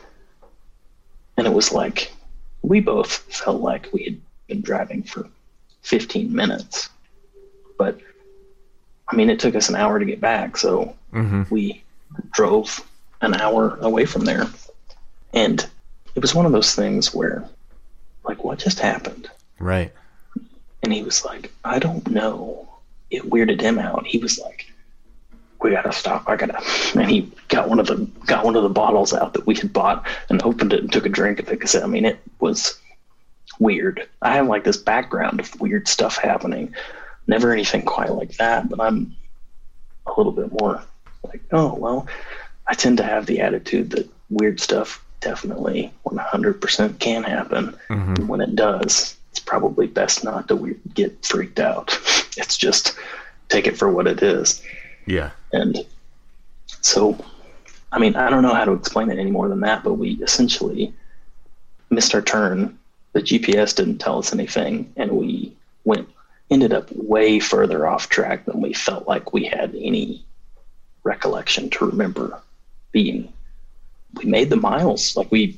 S5: And it was like, we both felt like we had been driving for 15 minutes, but I mean, it took us an hour to get back. So we drove an hour away from there. And it was one of those things where, like, what just happened?
S6: Right.
S5: And he was like, I don't know. It weirded him out. He was like, we gotta stop. And he got one of the bottles out that we had bought and opened it and took a drink of it. Cause I mean, it was weird. I have like this background of weird stuff happening. Never anything quite like that, but I'm a little bit more like, oh, well, I tend to have the attitude that weird stuff definitely 100% can happen. And when it does, it's probably best not to get freaked out. It's just take it for what it is.
S6: Yeah.
S5: And so, I mean, I don't know how to explain it any more than that, but we essentially missed our turn. The GPS didn't tell us anything, and we ended up way further off track than we felt like we had any recollection to remember being. We made the miles. Like we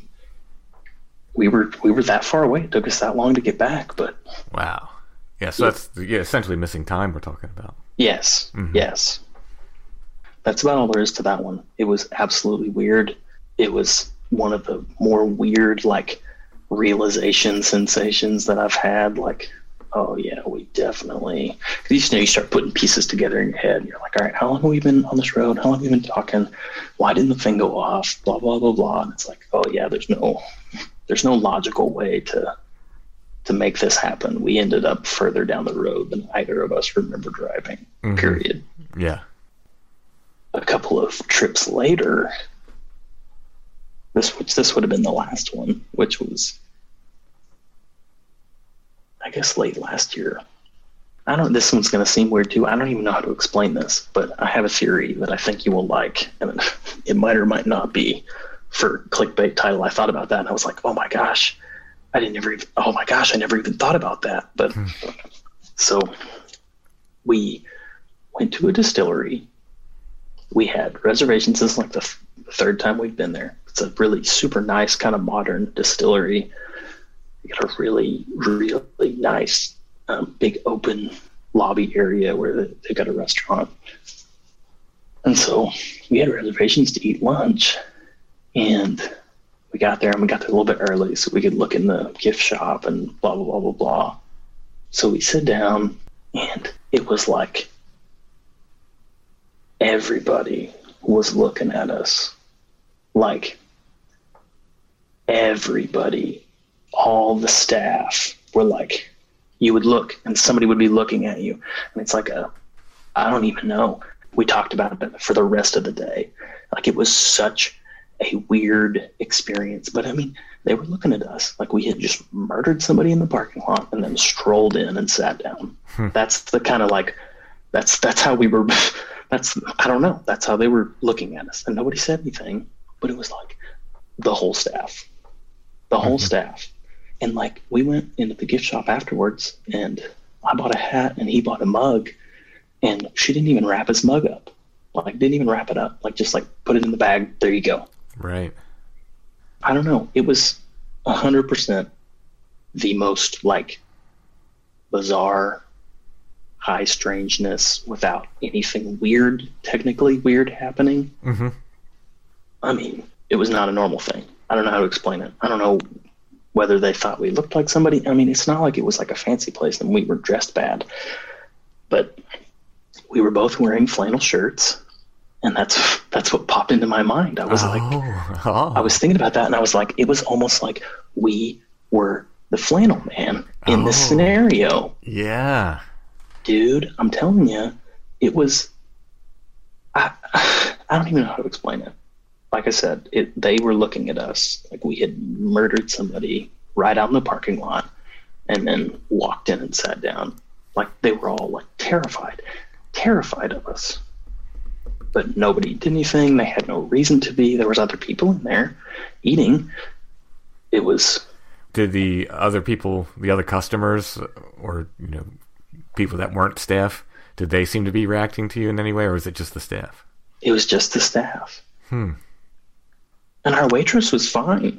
S5: were that far away. It took us that long to get back, but
S6: wow. Yeah, so that's essentially missing time we're talking about.
S5: Yes. Yes. That's about all there is to that one. It was absolutely weird. It was one of the more weird, like, realization sensations that I've had. Like, oh yeah, we definitely, because you start putting pieces together in your head, and you're like, all right, how long have we been on this road? How long have we been talking? Why didn't the thing go off? Blah, blah, blah, blah. And it's like, oh yeah, there's no logical way to make this happen. We ended up further down the road than either of us remember driving, period.
S6: Yeah.
S5: A couple of trips later, this would have been the last one, which was, I guess, late last year. This one's going to seem weird too. I don't even know how to explain this, but I have a theory that I think you will like, and it might or might not be for clickbait title. I thought about that and I was like, oh my gosh, I never even thought about that. But so we went to a distillery. We had reservations. This is like the third time we've been there. It's a really super nice kind of modern distillery. We got a really, really nice big open lobby area where they got a restaurant. And so we had reservations to eat lunch, and we got there a little bit early so we could look in the gift shop and blah, blah, blah, blah, blah. So we sit down, and it was like everybody was looking at us. Like everybody, all the staff, where like you would look and somebody would be looking at you, and it's like I don't even know. We talked about it for the rest of the day. Like, it was such a weird experience. But I mean, they were looking at us like we had just murdered somebody in the parking lot and then strolled in and sat down. That's the kind of like, that's how we were, I don't know. That's how they were looking at us. And nobody said anything, but it was like the whole staff. And like, we went into the gift shop afterwards, and I bought a hat and he bought a mug, and she didn't even wrap his mug up. Like, didn't even wrap it up. Like, just like put it in the bag. There you go.
S6: Right.
S5: I don't know. It was 100% the most like bizarre, high strangeness without anything weird, technically weird happening.
S6: Mm-hmm.
S5: I mean, it was not a normal thing. I don't know how to explain it. I don't know whether they thought we looked like somebody. I mean, it's not like it was like a fancy place and we were dressed bad, but we were both wearing flannel shirts, and that's what popped into my mind. I was I was thinking about that, and I was like, it was almost like we were the flannel man in this scenario.
S6: Yeah.
S5: Dude, I'm telling you, it was, I don't even know how to explain it. Like I said, they were looking at us like we had murdered somebody right out in the parking lot and then walked in and sat down. Like, they were all like terrified of us. But nobody did anything. They had no reason to be. There was other people in there eating. It was...
S6: Did the other people, the other customers, or, you know, people that weren't staff, did they seem to be reacting to you in any way, or was it just the staff?
S5: It was just the staff. And our waitress was fine.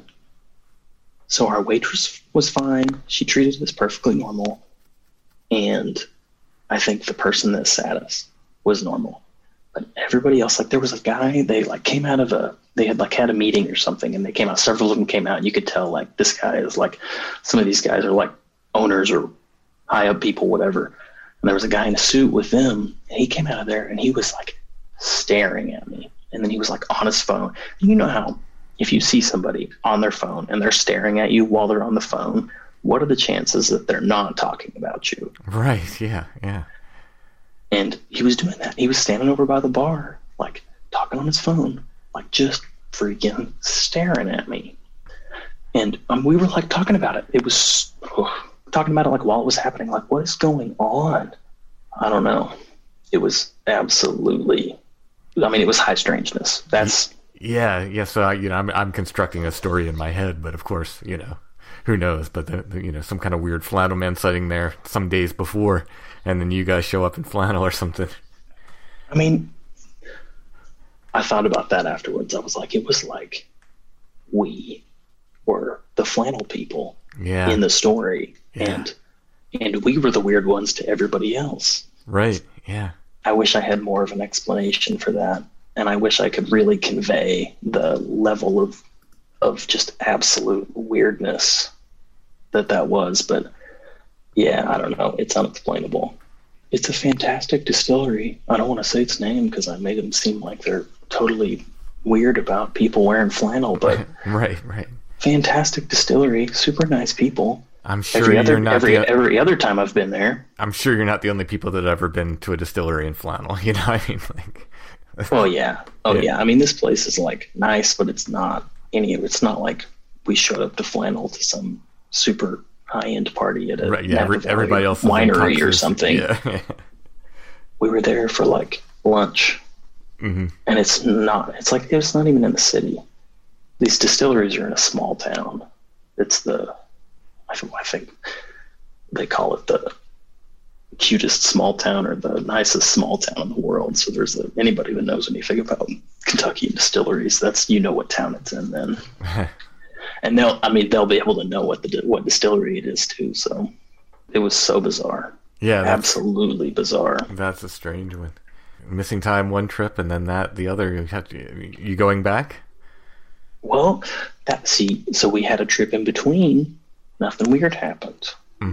S5: So our waitress was fine. She treated us perfectly normal. And I think the person that sat us was normal. But everybody else, like, there was a guy, they like came out of they had like had a meeting or something, and they came out, several of them came out, and you could tell like this guy is like, some of these guys are like owners or high up people, whatever. And there was a guy in a suit with them, and he came out of there and he was like staring at me. And then he was like on his phone. And you know how if you see somebody on their phone and they're staring at you while they're on the phone, what are the chances that they're not talking about you?
S6: Right, yeah.
S5: And he was doing that. He was standing over by the bar, like talking on his phone, like just freaking staring at me. And we were like talking about it. It was talking about it like while it was happening, like, what is going on? I don't know. It was absolutely, I mean, it was high strangeness. That's...
S6: Yeah. So I'm constructing a story in my head, but of course, who knows? But some kind of weird flannel man sighting there some days before, and then you guys show up in flannel or something.
S5: I mean, I thought about that afterwards. I was like, it was like we were the flannel people in the story, and we were the weird ones to everybody else.
S6: Right. Yeah.
S5: I wish I had more of an explanation for that. And I wish I could really convey the level of just absolute weirdness that was. But yeah, I don't know. It's unexplainable. It's a fantastic distillery. I don't want to say its name because I made them seem like they're totally weird about people wearing flannel, but
S6: right.
S5: Fantastic distillery, super nice people.
S6: I'm sure
S5: every other time I've been there.
S6: I'm sure you're not the only people that have ever been to a distillery in flannel. You know what I mean? Like,
S5: well, yeah. I mean, this place is like nice, but it's not like we showed up to flannel to some super high-end party at a
S6: everybody else
S5: winery or something.
S6: Yeah.
S5: We were there for like lunch, and it's not even in the city. These distilleries are in a small town. It's I think they call it the cutest small town or the nicest small town in the world. So there's anybody that knows anything about Kentucky distilleries, that's, what town it's in then. And they'll be able to know what distillery it is too. So it was so bizarre. Yeah. So bizarre.
S6: That's a strange one. Missing time one trip and then the other, you going back?
S5: Well, so we had a trip in between. Nothing weird happened.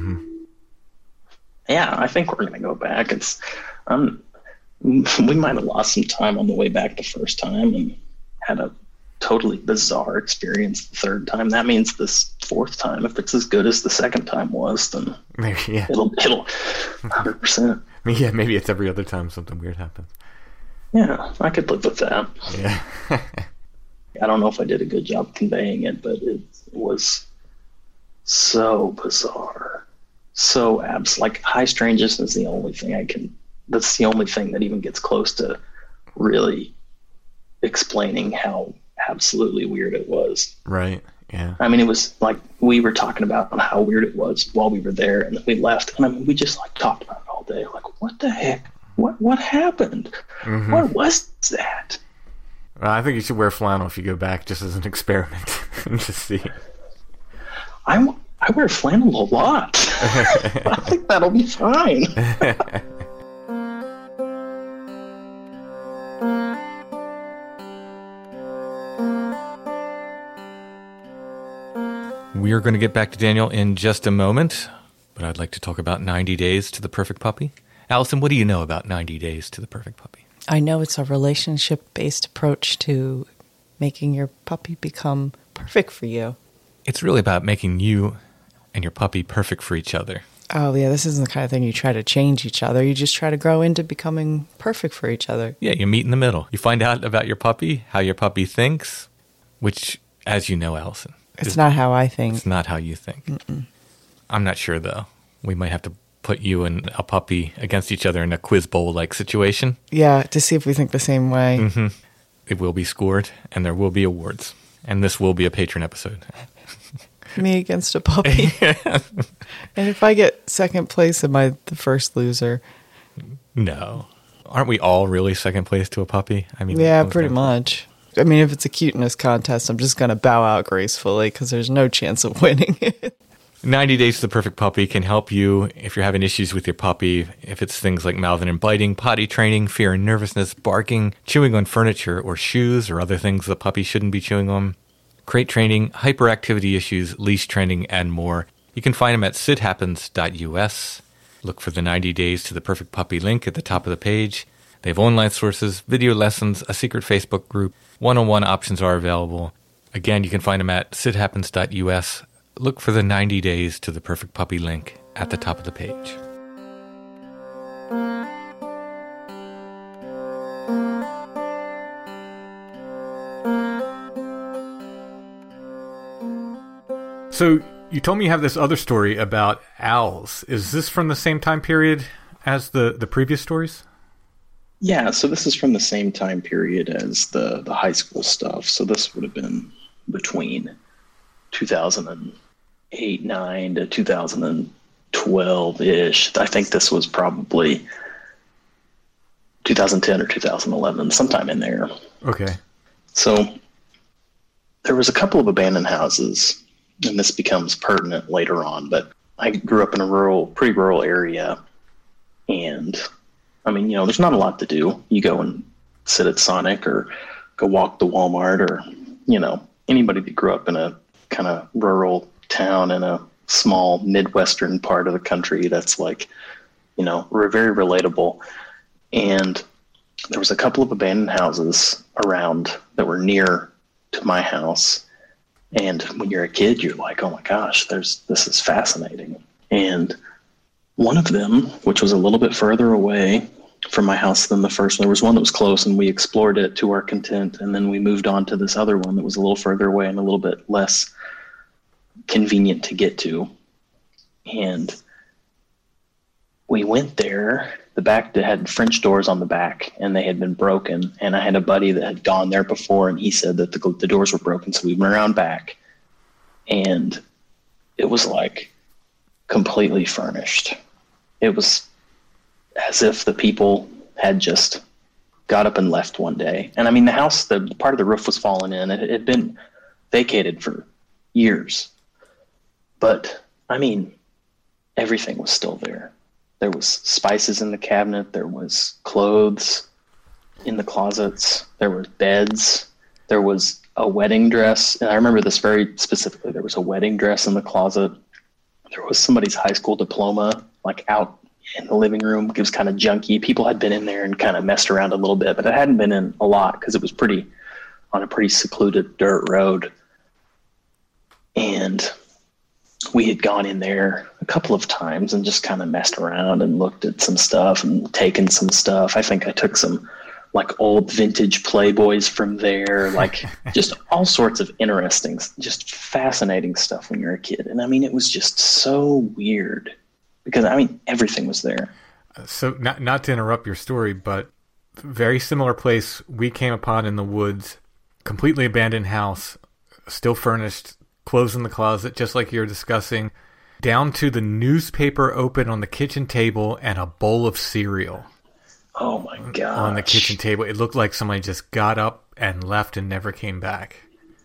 S5: Yeah, I think we're going to go back. We might have lost some time on the way back the first time and had a totally bizarre experience the third time. That means this fourth time, if it's as good as the second time was, then
S6: Maybe, yeah.
S5: it'll 100%.
S6: I mean, yeah, maybe it's every other time something weird happens.
S5: Yeah, I could live with that.
S6: Yeah.
S5: I don't know if I did a good job conveying it, but it was so bizarre. So like high strangeness is the only thing that's the only thing that even gets close to really explaining how absolutely weird it was.
S6: Right. Yeah.
S5: I mean, it was like we were talking about how weird it was while we were there, and then we left. And I mean, we just like talked about it all day. Like, what the heck? What happened?
S6: Mm-hmm.
S5: What was that?
S6: Well, I think you should wear flannel if you go back, just as an experiment, and just see.
S5: I wear flannel a lot. I think that'll be fine.
S3: We are going to get back to Daniel in just a moment, but I'd like to talk about 90 Days to the Perfect Puppy. Allison, what do you know about 90 Days to the Perfect Puppy?
S4: I know it's a relationship-based approach to making your puppy become perfect for you.
S3: It's really about making you and your puppy perfect for each other.
S4: Oh, yeah, this isn't the kind of thing you try to change each other. You just try to grow into becoming perfect for each other.
S3: Yeah, you meet in the middle. You find out about your puppy, how your puppy thinks, which, as you know, Allison,
S4: It's not how I think.
S3: it's not how you think. I'm not sure, though. We might have to put you and a puppy against each other in a quiz bowl-like situation.
S4: Yeah, to see if we think the same way.
S3: Mm-hmm. It will be scored, and there will be awards. And this will be a patron episode.
S4: Me against a puppy. And if I get second place, am I the first loser?
S3: No. Aren't we all really second place to a puppy? I mean,
S4: Yeah,
S3: most
S4: pretty
S3: times.
S4: much. I mean, if it's a cuteness contest, I'm just going to bow out gracefully because there's no chance of winning it.
S3: 90 Days to the Perfect Puppy can help you if you're having issues with your puppy, if it's things like mouthing and biting, potty training, fear and nervousness, barking, chewing on furniture or shoes or other things the puppy shouldn't be chewing on, crate training, hyperactivity issues, leash training, and more. You can find them at sidhappens.us. Look for the 90 Days to the Perfect Puppy link at the top of the page. They have online sources, video lessons, a secret Facebook group. One-on-one options are available. Again, you can find them at sidhappens.us. Look for the 90 Days to the Perfect Puppy link at the top of the page.
S6: So you told me you have this other story about owls. Is this from the same time period as the previous stories?
S5: Yeah, so this is from the same time period as the high school stuff. So this would have been between 2008, 9 to 2012-ish. I think this was probably 2010 or 2011, sometime in there.
S6: Okay.
S5: So there was a couple of abandoned houses, and this becomes pertinent later on, but I grew up in a pretty rural area, and I mean, you know, there's not a lot to do. You go and sit at Sonic or go walk to Walmart, or, you know, anybody that grew up in a kind of rural town in a small Midwestern part of the country, that's like, you know, very relatable. And there was a couple of abandoned houses around that were near to my house. And when you're a kid, you're like, oh my gosh, this is fascinating. And one of them, which was a little bit further away from my house than the first one, there was one that was close and we explored it to our content. And then we moved on to this other one that was a little further away and a little bit less convenient to get to. And we went there. The back that had French doors on the back, and they had been broken. And I had a buddy that had gone there before, and he said that the doors were broken. So we went around back, and it was like completely furnished. It was as if the people had just got up and left one day. And I mean, the house, the part of the roof was fallen in. It had been vacated for years. But I mean, everything was still there. There was spices in the cabinet. There was clothes in the closets. There were beds. There was a wedding dress. And I remember this very specifically. There was a wedding dress in the closet. There was somebody's high school diploma, like out in the living room. It was kind of junky. People had been in there and kind of messed around a little bit, but it hadn't been in a lot because it was pretty on a pretty secluded dirt road. And we had gone in there a couple of times and just kind of messed around and looked at some stuff and taken some stuff. I think I took some like old vintage Playboys from there, like just all sorts of interesting, just fascinating stuff when you're a kid. And I mean, it was just so weird because I mean, everything was there.
S6: So not to interrupt your story, but very similar place we came upon in the woods, completely abandoned house, still furnished, clothes in the closet, just like you're discussing, down to the newspaper open on the kitchen table and a bowl of cereal.
S5: Oh my god!
S6: On the kitchen table. It looked like somebody just got up and left and never came back.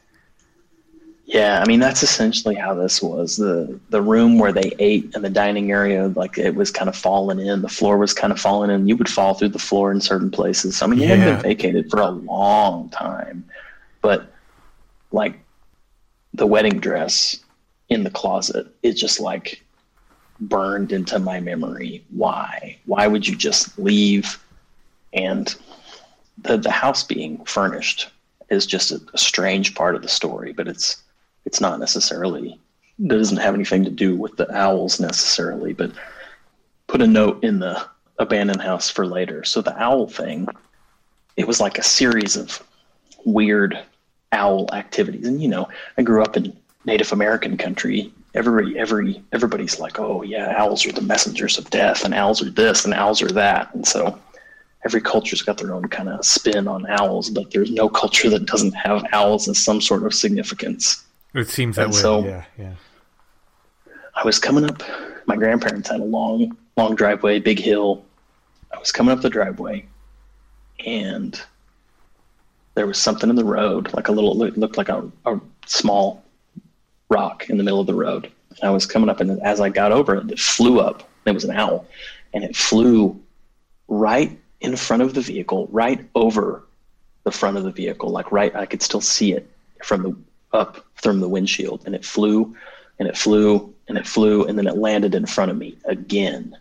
S5: Yeah, I mean, that's essentially how this was. The room where they ate and the dining area, like it was kind of falling in. The floor was kind of falling in. You would fall through the floor in certain places. I mean, it hadn't been vacated for a long time. But like the wedding dress in the closet, it just like burned into my memory. Why? Why would you just leave? And the house being furnished is just a strange part of the story, but it's not necessarily, it doesn't have anything to do with the owls necessarily, but put a note in the abandoned house for later. So the owl thing, it was like a series of weird owl activities. And, you know, I grew up in Native American country. Everybody's like, oh yeah, owls are the messengers of death, and owls are this and owls are that. And so every culture's got their own kind of spin on owls, but there's no culture that doesn't have owls as some sort of significance.
S6: It seems that way.
S5: So
S6: yeah.
S5: I was coming up, my grandparents had a long driveway, big hill. I was coming up the driveway and there was something in the road, like it looked like a small rock in the middle of the road. And I was coming up, and as I got over it, it flew up. It was an owl, and it flew right in front of the vehicle, right over the front of the vehicle, like right, I could still see it from the windshield, and it flew and it flew and it flew, and then it landed in front of me again.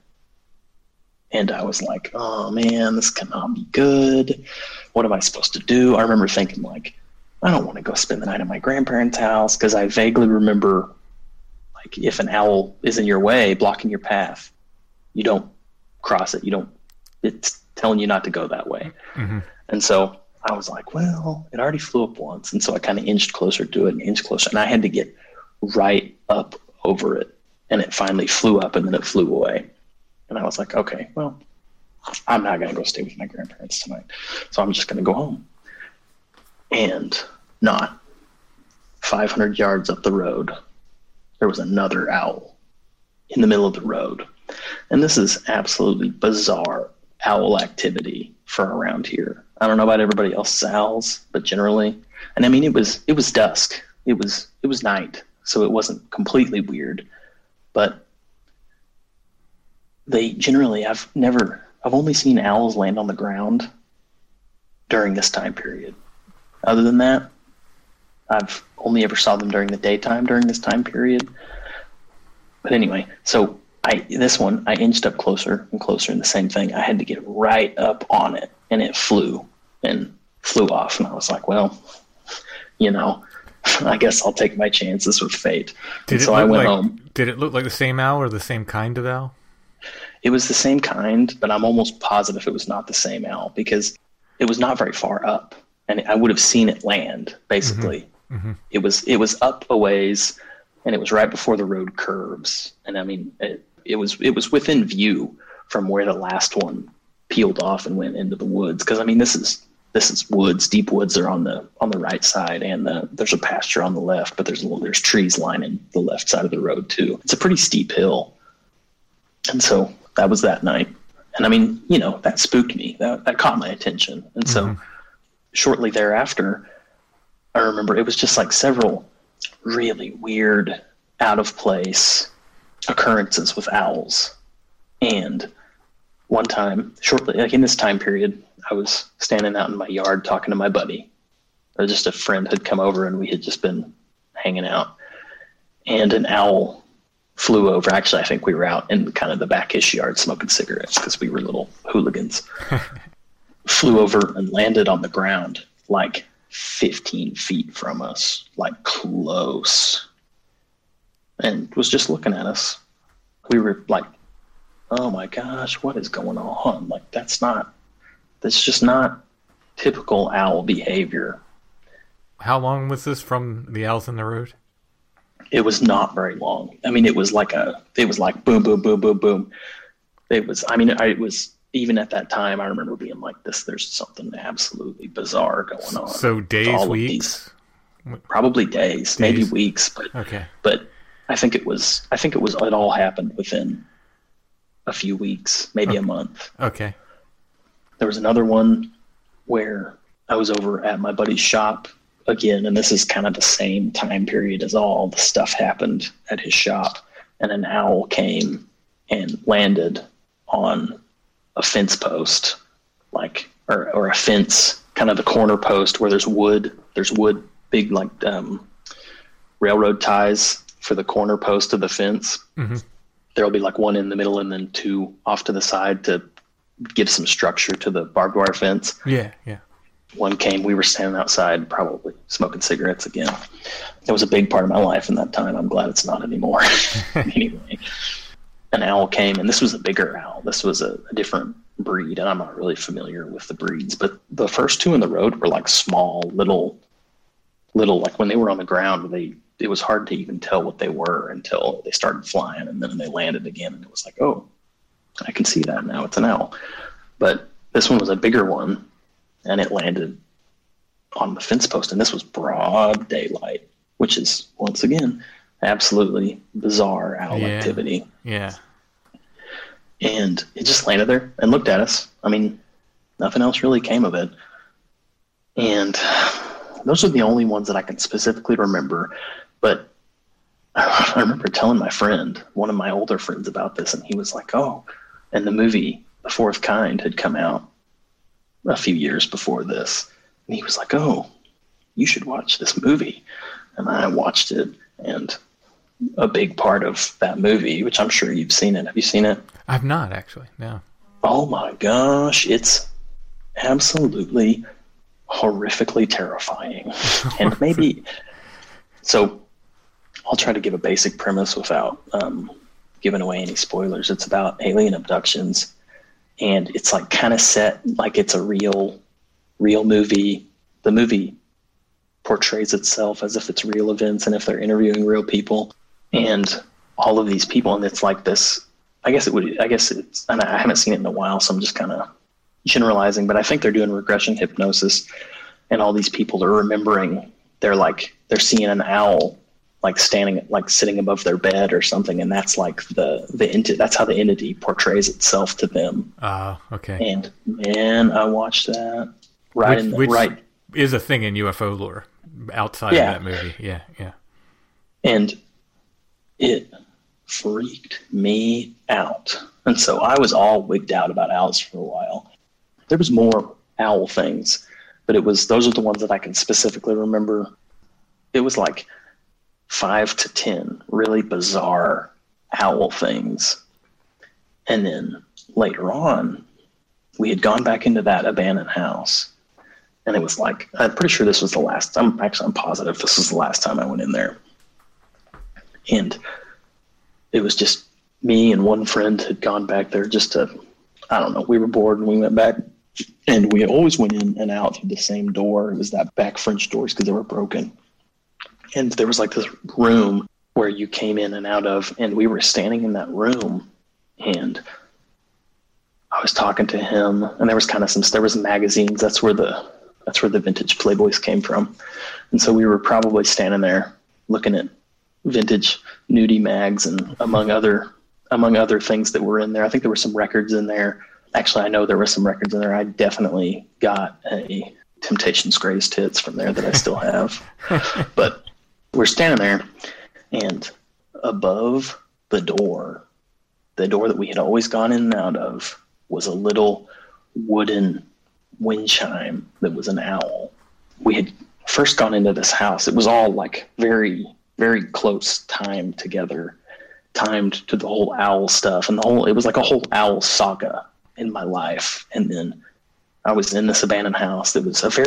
S5: And I was like, oh man, this cannot be good. What am I supposed to do? I remember thinking like, I don't want to go spend the night at my grandparents' house, because I vaguely remember like if an owl is in your way, blocking your path, you don't cross it. It's telling you not to go that way. Mm-hmm. And so I was like, well, it already flew up once. And so I kind of inched closer to it and inched closer, and I had to get right up over it. And it finally flew up, and then it flew away. And I was like, okay, well, I'm not going to go stay with my grandparents tonight, so I'm just going to go home. And not 500 yards up the road, there was another owl in the middle of the road. And this is absolutely bizarre owl activity for around here. I don't know about everybody else's owls, but generally, and I mean, it was dusk. It was night, so it wasn't completely weird, but they generally, I've only seen owls land on the ground during this time period. Other than that, I've only ever saw them during the daytime during this time period. But anyway, so I inched up closer and closer, and the same thing. I had to get right up on it, and it flew off. And I was like, well, you know, I guess I'll take my chances with fate. So I went home.
S6: Did it look like the same owl or the same kind of owl?
S5: It was the same kind, but I'm almost positive it was not the same owl, because it was not very far up, and I would have seen it land, basically. Mm-hmm. It was up a ways, and it was right before the road curves. And I mean, it was within view from where the last one peeled off and went into the woods. Because I mean, this is woods. Deep woods are on the right side, and there's a pasture on the left, but there's trees lining the left side of the road too. It's a pretty steep hill. And so that was that night. And I mean, you know, that spooked me. That caught my attention. And so shortly thereafter, I remember it was just like several really weird, out of place occurrences with owls. And one time, shortly, like in this time period, I was standing out in my yard talking to my buddy. Just a friend had come over, and we had just been hanging out. And an owl flew over. Actually, I think we were out in kind of the back-ish yard smoking cigarettes because we were little hooligans. Flew over and landed on the ground, like 15 feet from us, like close, and was just looking at us. We were like, oh my gosh, what is going on? Like, that's just not typical owl behavior.
S6: How long was this from the owls in the road?
S5: It was not very long. I mean, it was like boom, boom, boom, boom, boom. It was even at that time, I remember being like, there's something absolutely bizarre going on.
S6: So days, weeks?
S5: Probably days, maybe weeks, but
S6: okay.
S5: But I think it all happened within a few weeks, maybe a month.
S6: Okay.
S5: There was another one where I was over at my buddy's shop again, and this is kind of the same time period as all the stuff happened at his shop, and an owl came and landed on a fence post, like, or a fence, kind of the corner post where there's wood, big, like, railroad ties for the corner post of the fence. Mm-hmm. There'll be like one in the middle and then two off to the side to give some structure to the barbed wire fence.
S6: Yeah, yeah.
S5: One came, we were standing outside, probably smoking cigarettes again. It was a big part of my life in that time. I'm glad it's not anymore. Anyway, an owl came, and this was a bigger owl. This was a different breed, and I'm not really familiar with the breeds, but the first two in the road were like small, little, like when they were on the ground, it was hard to even tell what they were until they started flying, and then they landed again, and it was like, oh, I can see that now. It's an owl. But this one was a bigger one, and it landed on the fence post, and this was broad daylight, which is, once again, absolutely bizarre owl activity.
S6: Yeah.
S5: And it just landed there and looked at us. I mean, nothing else really came of it. And those are the only ones that I can specifically remember. But I remember telling my friend, one of my older friends, about this, and he was like, oh, and the movie The Fourth Kind had come out a few years before this. And he was like, oh, you should watch this movie. And I watched it, and a big part of that movie, which I'm sure you've seen it. Have you seen it?
S6: I've not, actually, no.
S5: Oh my gosh, it's absolutely horrifically terrifying. And maybe, so I'll try to give a basic premise without giving away any spoilers. It's about alien abductions, and it's like kind of set like it's a real movie. The movie portrays itself as if it's real events and if they're interviewing real people, and all of these people, and it's like this, I guess it's, and I haven't seen it in a while, so I'm just kind of generalizing, but I think they're doing regression hypnosis, and all these people are remembering, they're seeing an owl like standing, like sitting above their bed or something, and that's like that's how the entity portrays itself to them.
S6: Okay.
S5: And man, I watched that
S6: which is a thing in UFO lore outside of that movie. Yeah, yeah.
S5: And it freaked me out. And so I was all wigged out about owls for a while. There was more owl things, but those are the ones that I can specifically remember. It was like 5 to 10 really bizarre owl things. And then later on, we had gone back into that abandoned house. And it was like, I'm pretty sure this was the last, I'm positive this was the last time I went in there. And it was just me and one friend had gone back there just to, I don't know, we were bored and we went back, and we always went in and out through the same door. It was that back French doors because they were broken. And there was like this room where you came in and out of, and we were standing in that room, and I was talking to him, and there was there was magazines. That's where the vintage Playboys came from. And so we were probably standing there looking at vintage nudie mags, and among other things that were in there. I think there were some records in there. Actually, I know there were some records in there. I definitely got a Temptations' Greatest Hits from there that I still have. But we're standing there, and above the door that we had always gone in and out of, was a little wooden wind chime that was an owl. We had first gone into this house. It was all like very, very close timed together, timed to the whole owl stuff, and it was like a whole owl saga in my life. And then I was in this abandoned house that was a very,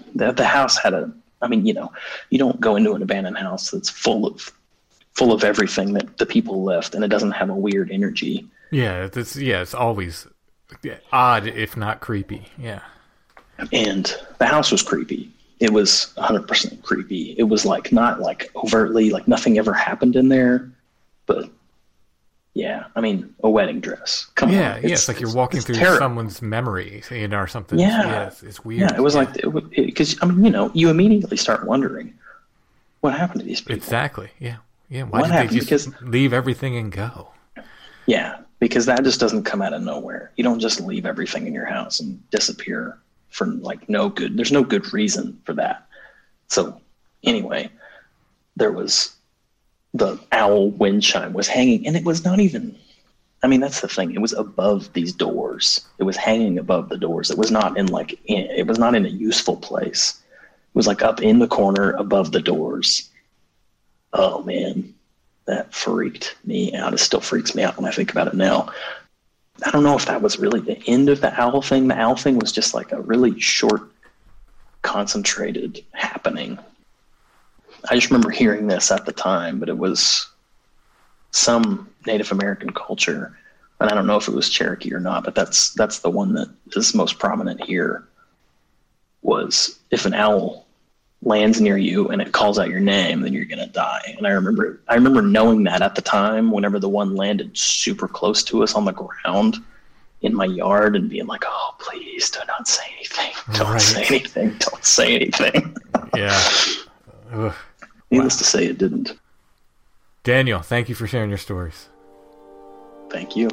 S5: the house had you don't go into an abandoned house that's full of everything that the people left, and it doesn't have a weird energy.
S6: Yeah, it's always odd, if not creepy. Yeah.
S5: And the house was creepy. It was 100% creepy. It was like not like overtly, like nothing ever happened in there, but yeah, I mean, a wedding dress. Come on.
S6: Yeah, it's like you're walking through someone's memory, or something.
S5: Yeah,
S6: it's weird.
S5: Yeah, it was like because you immediately start wondering what happened to these people.
S6: Exactly. Yeah. Why did they just leave everything and go?
S5: Yeah, because that just doesn't come out of nowhere. You don't just leave everything in your house and disappear for like no good. There's no good reason for that. So anyway, there was the owl wind chime was hanging, and it was not even, I mean, that's the thing. It was above these doors. It was hanging above the doors. It was not in a useful place. It was like up in the corner above the doors. Oh man, that freaked me out. It still freaks me out when I think about it now. I don't know if that was really the end of the owl thing. The owl thing was just like a really short, concentrated happening. I just remember hearing this at the time, but it was some Native American culture, and I don't know if it was Cherokee or not, but that's the one that is most prominent here, was if an owl lands near you and it calls out your name, then you're going to die. And I remember knowing that at the time, whenever the one landed super close to us on the ground in my yard, and being like, oh, please do not say anything. Don't say anything. Don't say anything.
S6: Yeah. Ugh.
S5: Needless to say, it didn't.
S6: Daniel, thank you for sharing your stories.
S5: Thank you.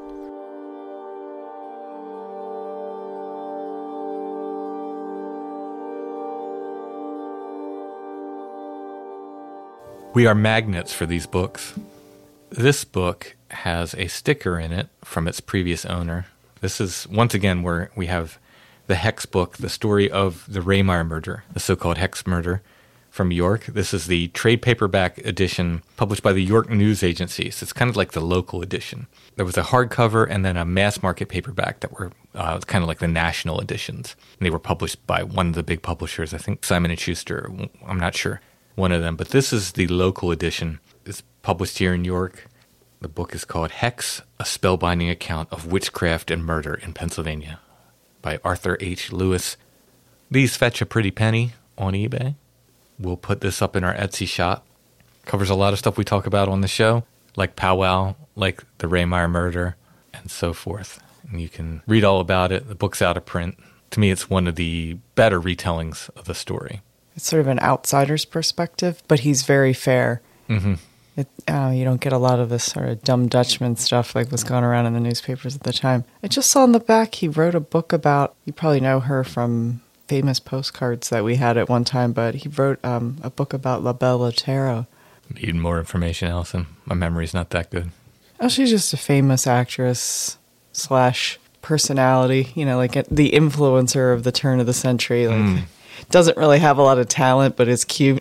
S3: We are magnets for these books. This book has a sticker in it from its previous owner. This is, once again, where we have the Hex book, the story of the Raymeyer murder, the so-called Hex murder from York. This is the trade paperback edition published by the York News Agency. So it's kind of like the local edition. There was a hardcover and then a mass market paperback that were kind of like the national editions. And they were published by one of the big publishers, I think Simon & Schuster. I'm not sure. One of them, but this is the local edition. It's published here in York. The book is called Hex, A Spellbinding Account of Witchcraft and Murder in Pennsylvania by Arthur H. Lewis. These fetch a pretty penny on eBay. We'll put this up in our Etsy shop. Covers a lot of stuff we talk about on the show, like powwow, like the Raymeyer murder, and so forth. And you can read all about it. The book's out of print. To me, it's one of the better retellings of the story.
S4: It's sort of an outsider's perspective, but he's very fair.
S3: Mm-hmm.
S4: You don't get a lot of this sort of dumb Dutchman stuff like was going around in the newspapers at the time. I just saw on the back he wrote a book about, you probably know her from famous postcards that we had at one time, but he wrote a book about La Belle Otero.
S3: Need more information, Allison? My memory's not that good.
S4: Oh, she's just a famous actress / personality, like the influencer of the turn of the century. Like, doesn't really have a lot of talent, but is cute.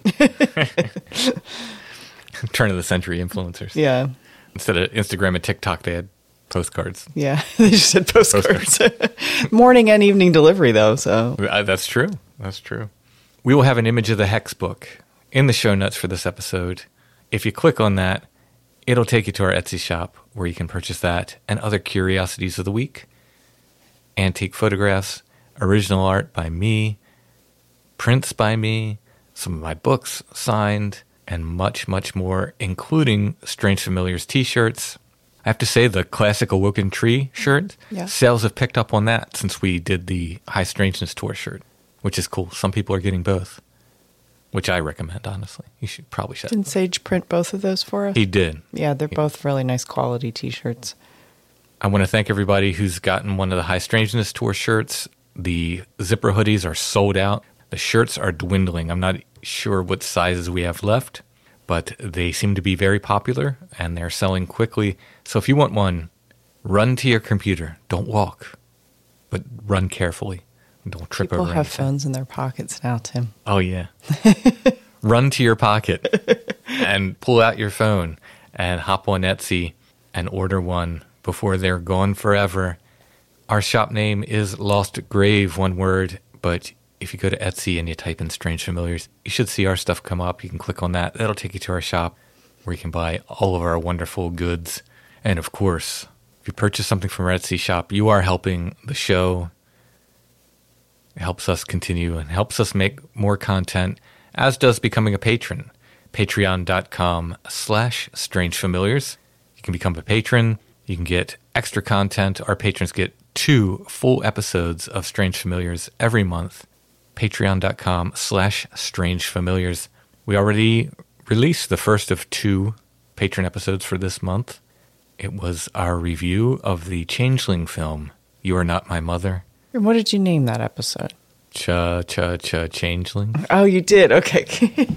S3: Turn of the century influencers.
S4: Yeah.
S3: Instead of Instagram and TikTok, they had postcards.
S4: Yeah, they just had postcards. Morning and evening delivery, though. So
S3: that's true. That's true. We will have an image of the Hex book in the show notes for this episode. If you click on that, it'll take you to our Etsy shop where you can purchase that and other curiosities of the week. Antique photographs, original art by me, prints by me, some of my books signed, and much, much more, including Strange Familiars t-shirts. I have to say the classic Awoken Tree shirt, sales have picked up on that since we did the High Strangeness Tour shirt, which is cool. Some people are getting both, which I recommend, honestly. You should probably check.
S4: Didn't Sage print both of those for us?
S3: He did.
S4: Yeah, they're both really nice quality t-shirts.
S3: I want to thank everybody who's gotten one of the High Strangeness Tour shirts. The zipper hoodies are sold out. The shirts are dwindling. I'm not sure what sizes we have left, but they seem to be very popular, and they're selling quickly. So if you want one, run to your computer. Don't walk, but run carefully. Don't trip over anything.
S4: People have phones in their pockets now, Tim.
S3: Oh, yeah. Run to your pocket and pull out your phone and hop on Etsy and order one before they're gone forever. Our shop name is Lost Grave, one word, but if you go to Etsy and you type in Strange Familiars, you should see our stuff come up. You can click on that. That'll take you to our shop where you can buy all of our wonderful goods. And of course, if you purchase something from our Etsy shop, you are helping the show. It helps us continue and helps us make more content, as does becoming a patron. Patreon.com/strangefamiliars. You can become a patron. You can get extra content. Our patrons get 2 full episodes of Strange Familiars every month. Patreon.com/strangefamiliars. We already released the first of 2 patron episodes for this month. It was our review of the Changeling film, You Are Not My Mother.
S4: And what did you name that episode?
S3: Changeling.
S4: Oh, you did? Okay.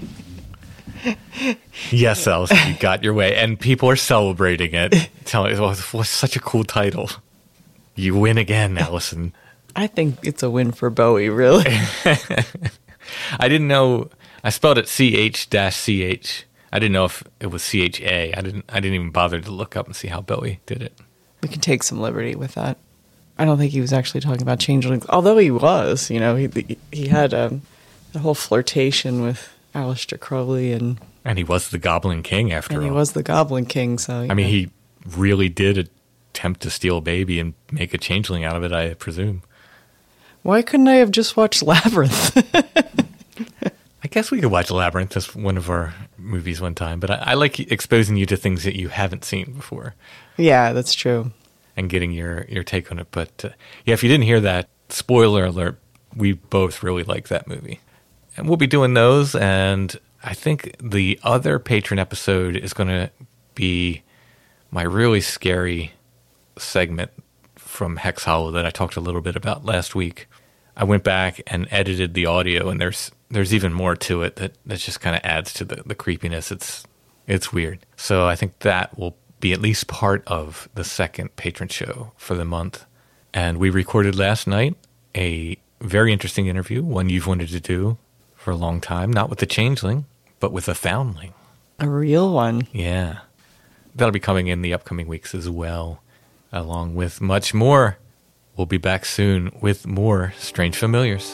S3: Yes, Alice, you got your way. And people are celebrating it. Telling it was such a cool title. You win again, Allison.
S4: I think it's a win for Bowie, really.
S3: I didn't know. I spelled it CH-CH. I didn't know if it was CHA. I didn't even bother to look up and see how Bowie did it.
S4: We can take some liberty with that. I don't think he was actually talking about changelings, although he was. You know, he had the whole flirtation with Aleister Crowley, and
S3: he was the Goblin King after all.
S4: And he was the Goblin King, so...
S3: I mean, he really did attempt to steal a baby and make a changeling out of it, I presume.
S4: Why couldn't I have just watched Labyrinth?
S3: I guess we could watch Labyrinth as one of our movies one time, but I like exposing you to things that you haven't seen before.
S4: Yeah, that's true.
S3: And getting your take on it. But yeah, if you didn't hear that, spoiler alert, we both really like that movie. And we'll be doing those, and I think the other patron episode is going to be my really scary segment from Hex Hollow that I talked a little bit about last week. I went back and edited the audio, and there's even more to it that just kind of adds to the creepiness. It's weird. So I think that will be at least part of the second patron show for the month. And we recorded last night a very interesting interview, one you've wanted to do for a long time, not with the changeling, but with a foundling.
S4: A real one.
S3: Yeah. That'll be coming in the upcoming weeks as well, along with much more. We'll be back soon with more Strange Familiars.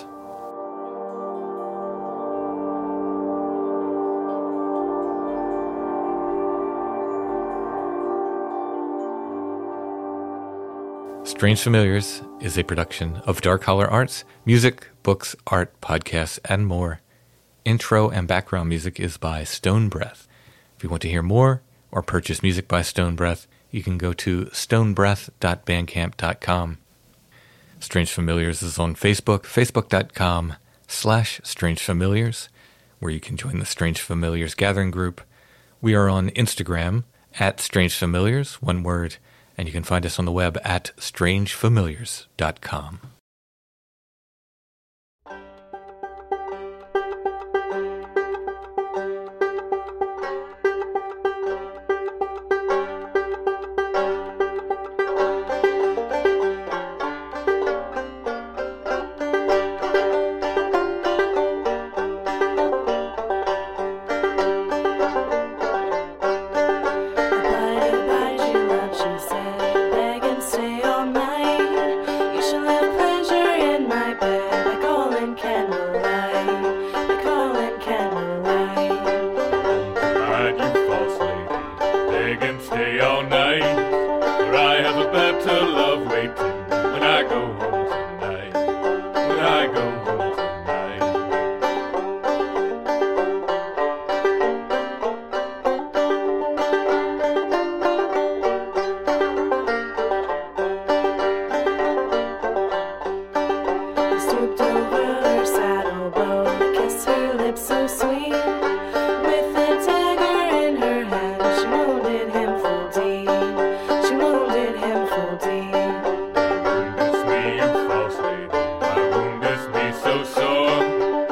S3: Strange Familiars is a production of Dark Holler Arts, music, books, art, podcasts, and more. Intro and background music is by Stone Breath. If you want to hear more or purchase music by Stone Breath, you can go to stonebreath.bandcamp.com. Strange Familiars is on Facebook, facebook.com/Strange Familiars, where you can join the Strange Familiars gathering group. We are on Instagram @Strange Familiars, one word, and you can find us on the web at strangefamiliars.com.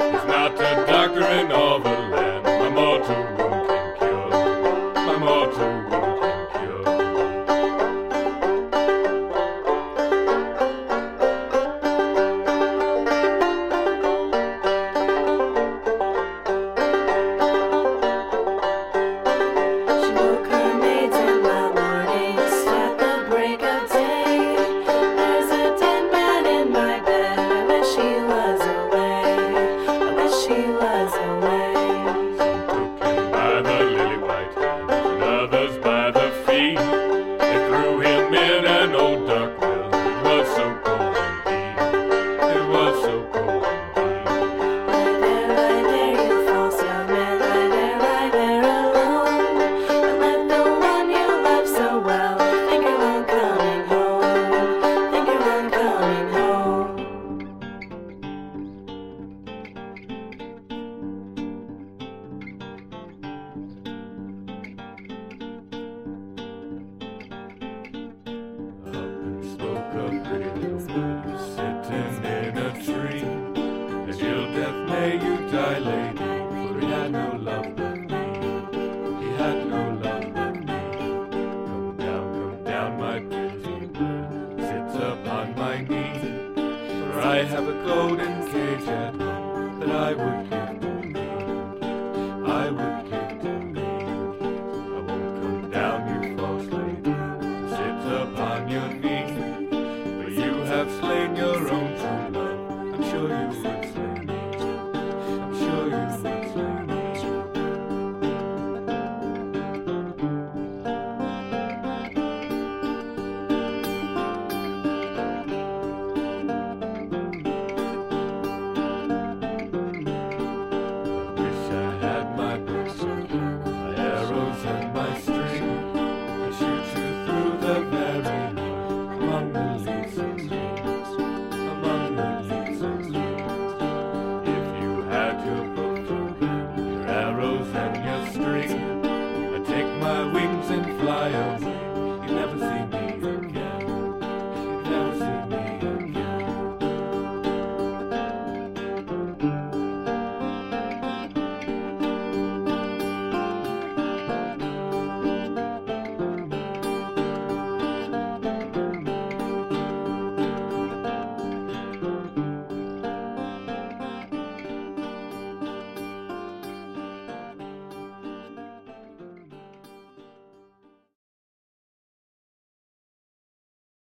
S7: Doctor in all the land, my mortal wound can cure, my mortal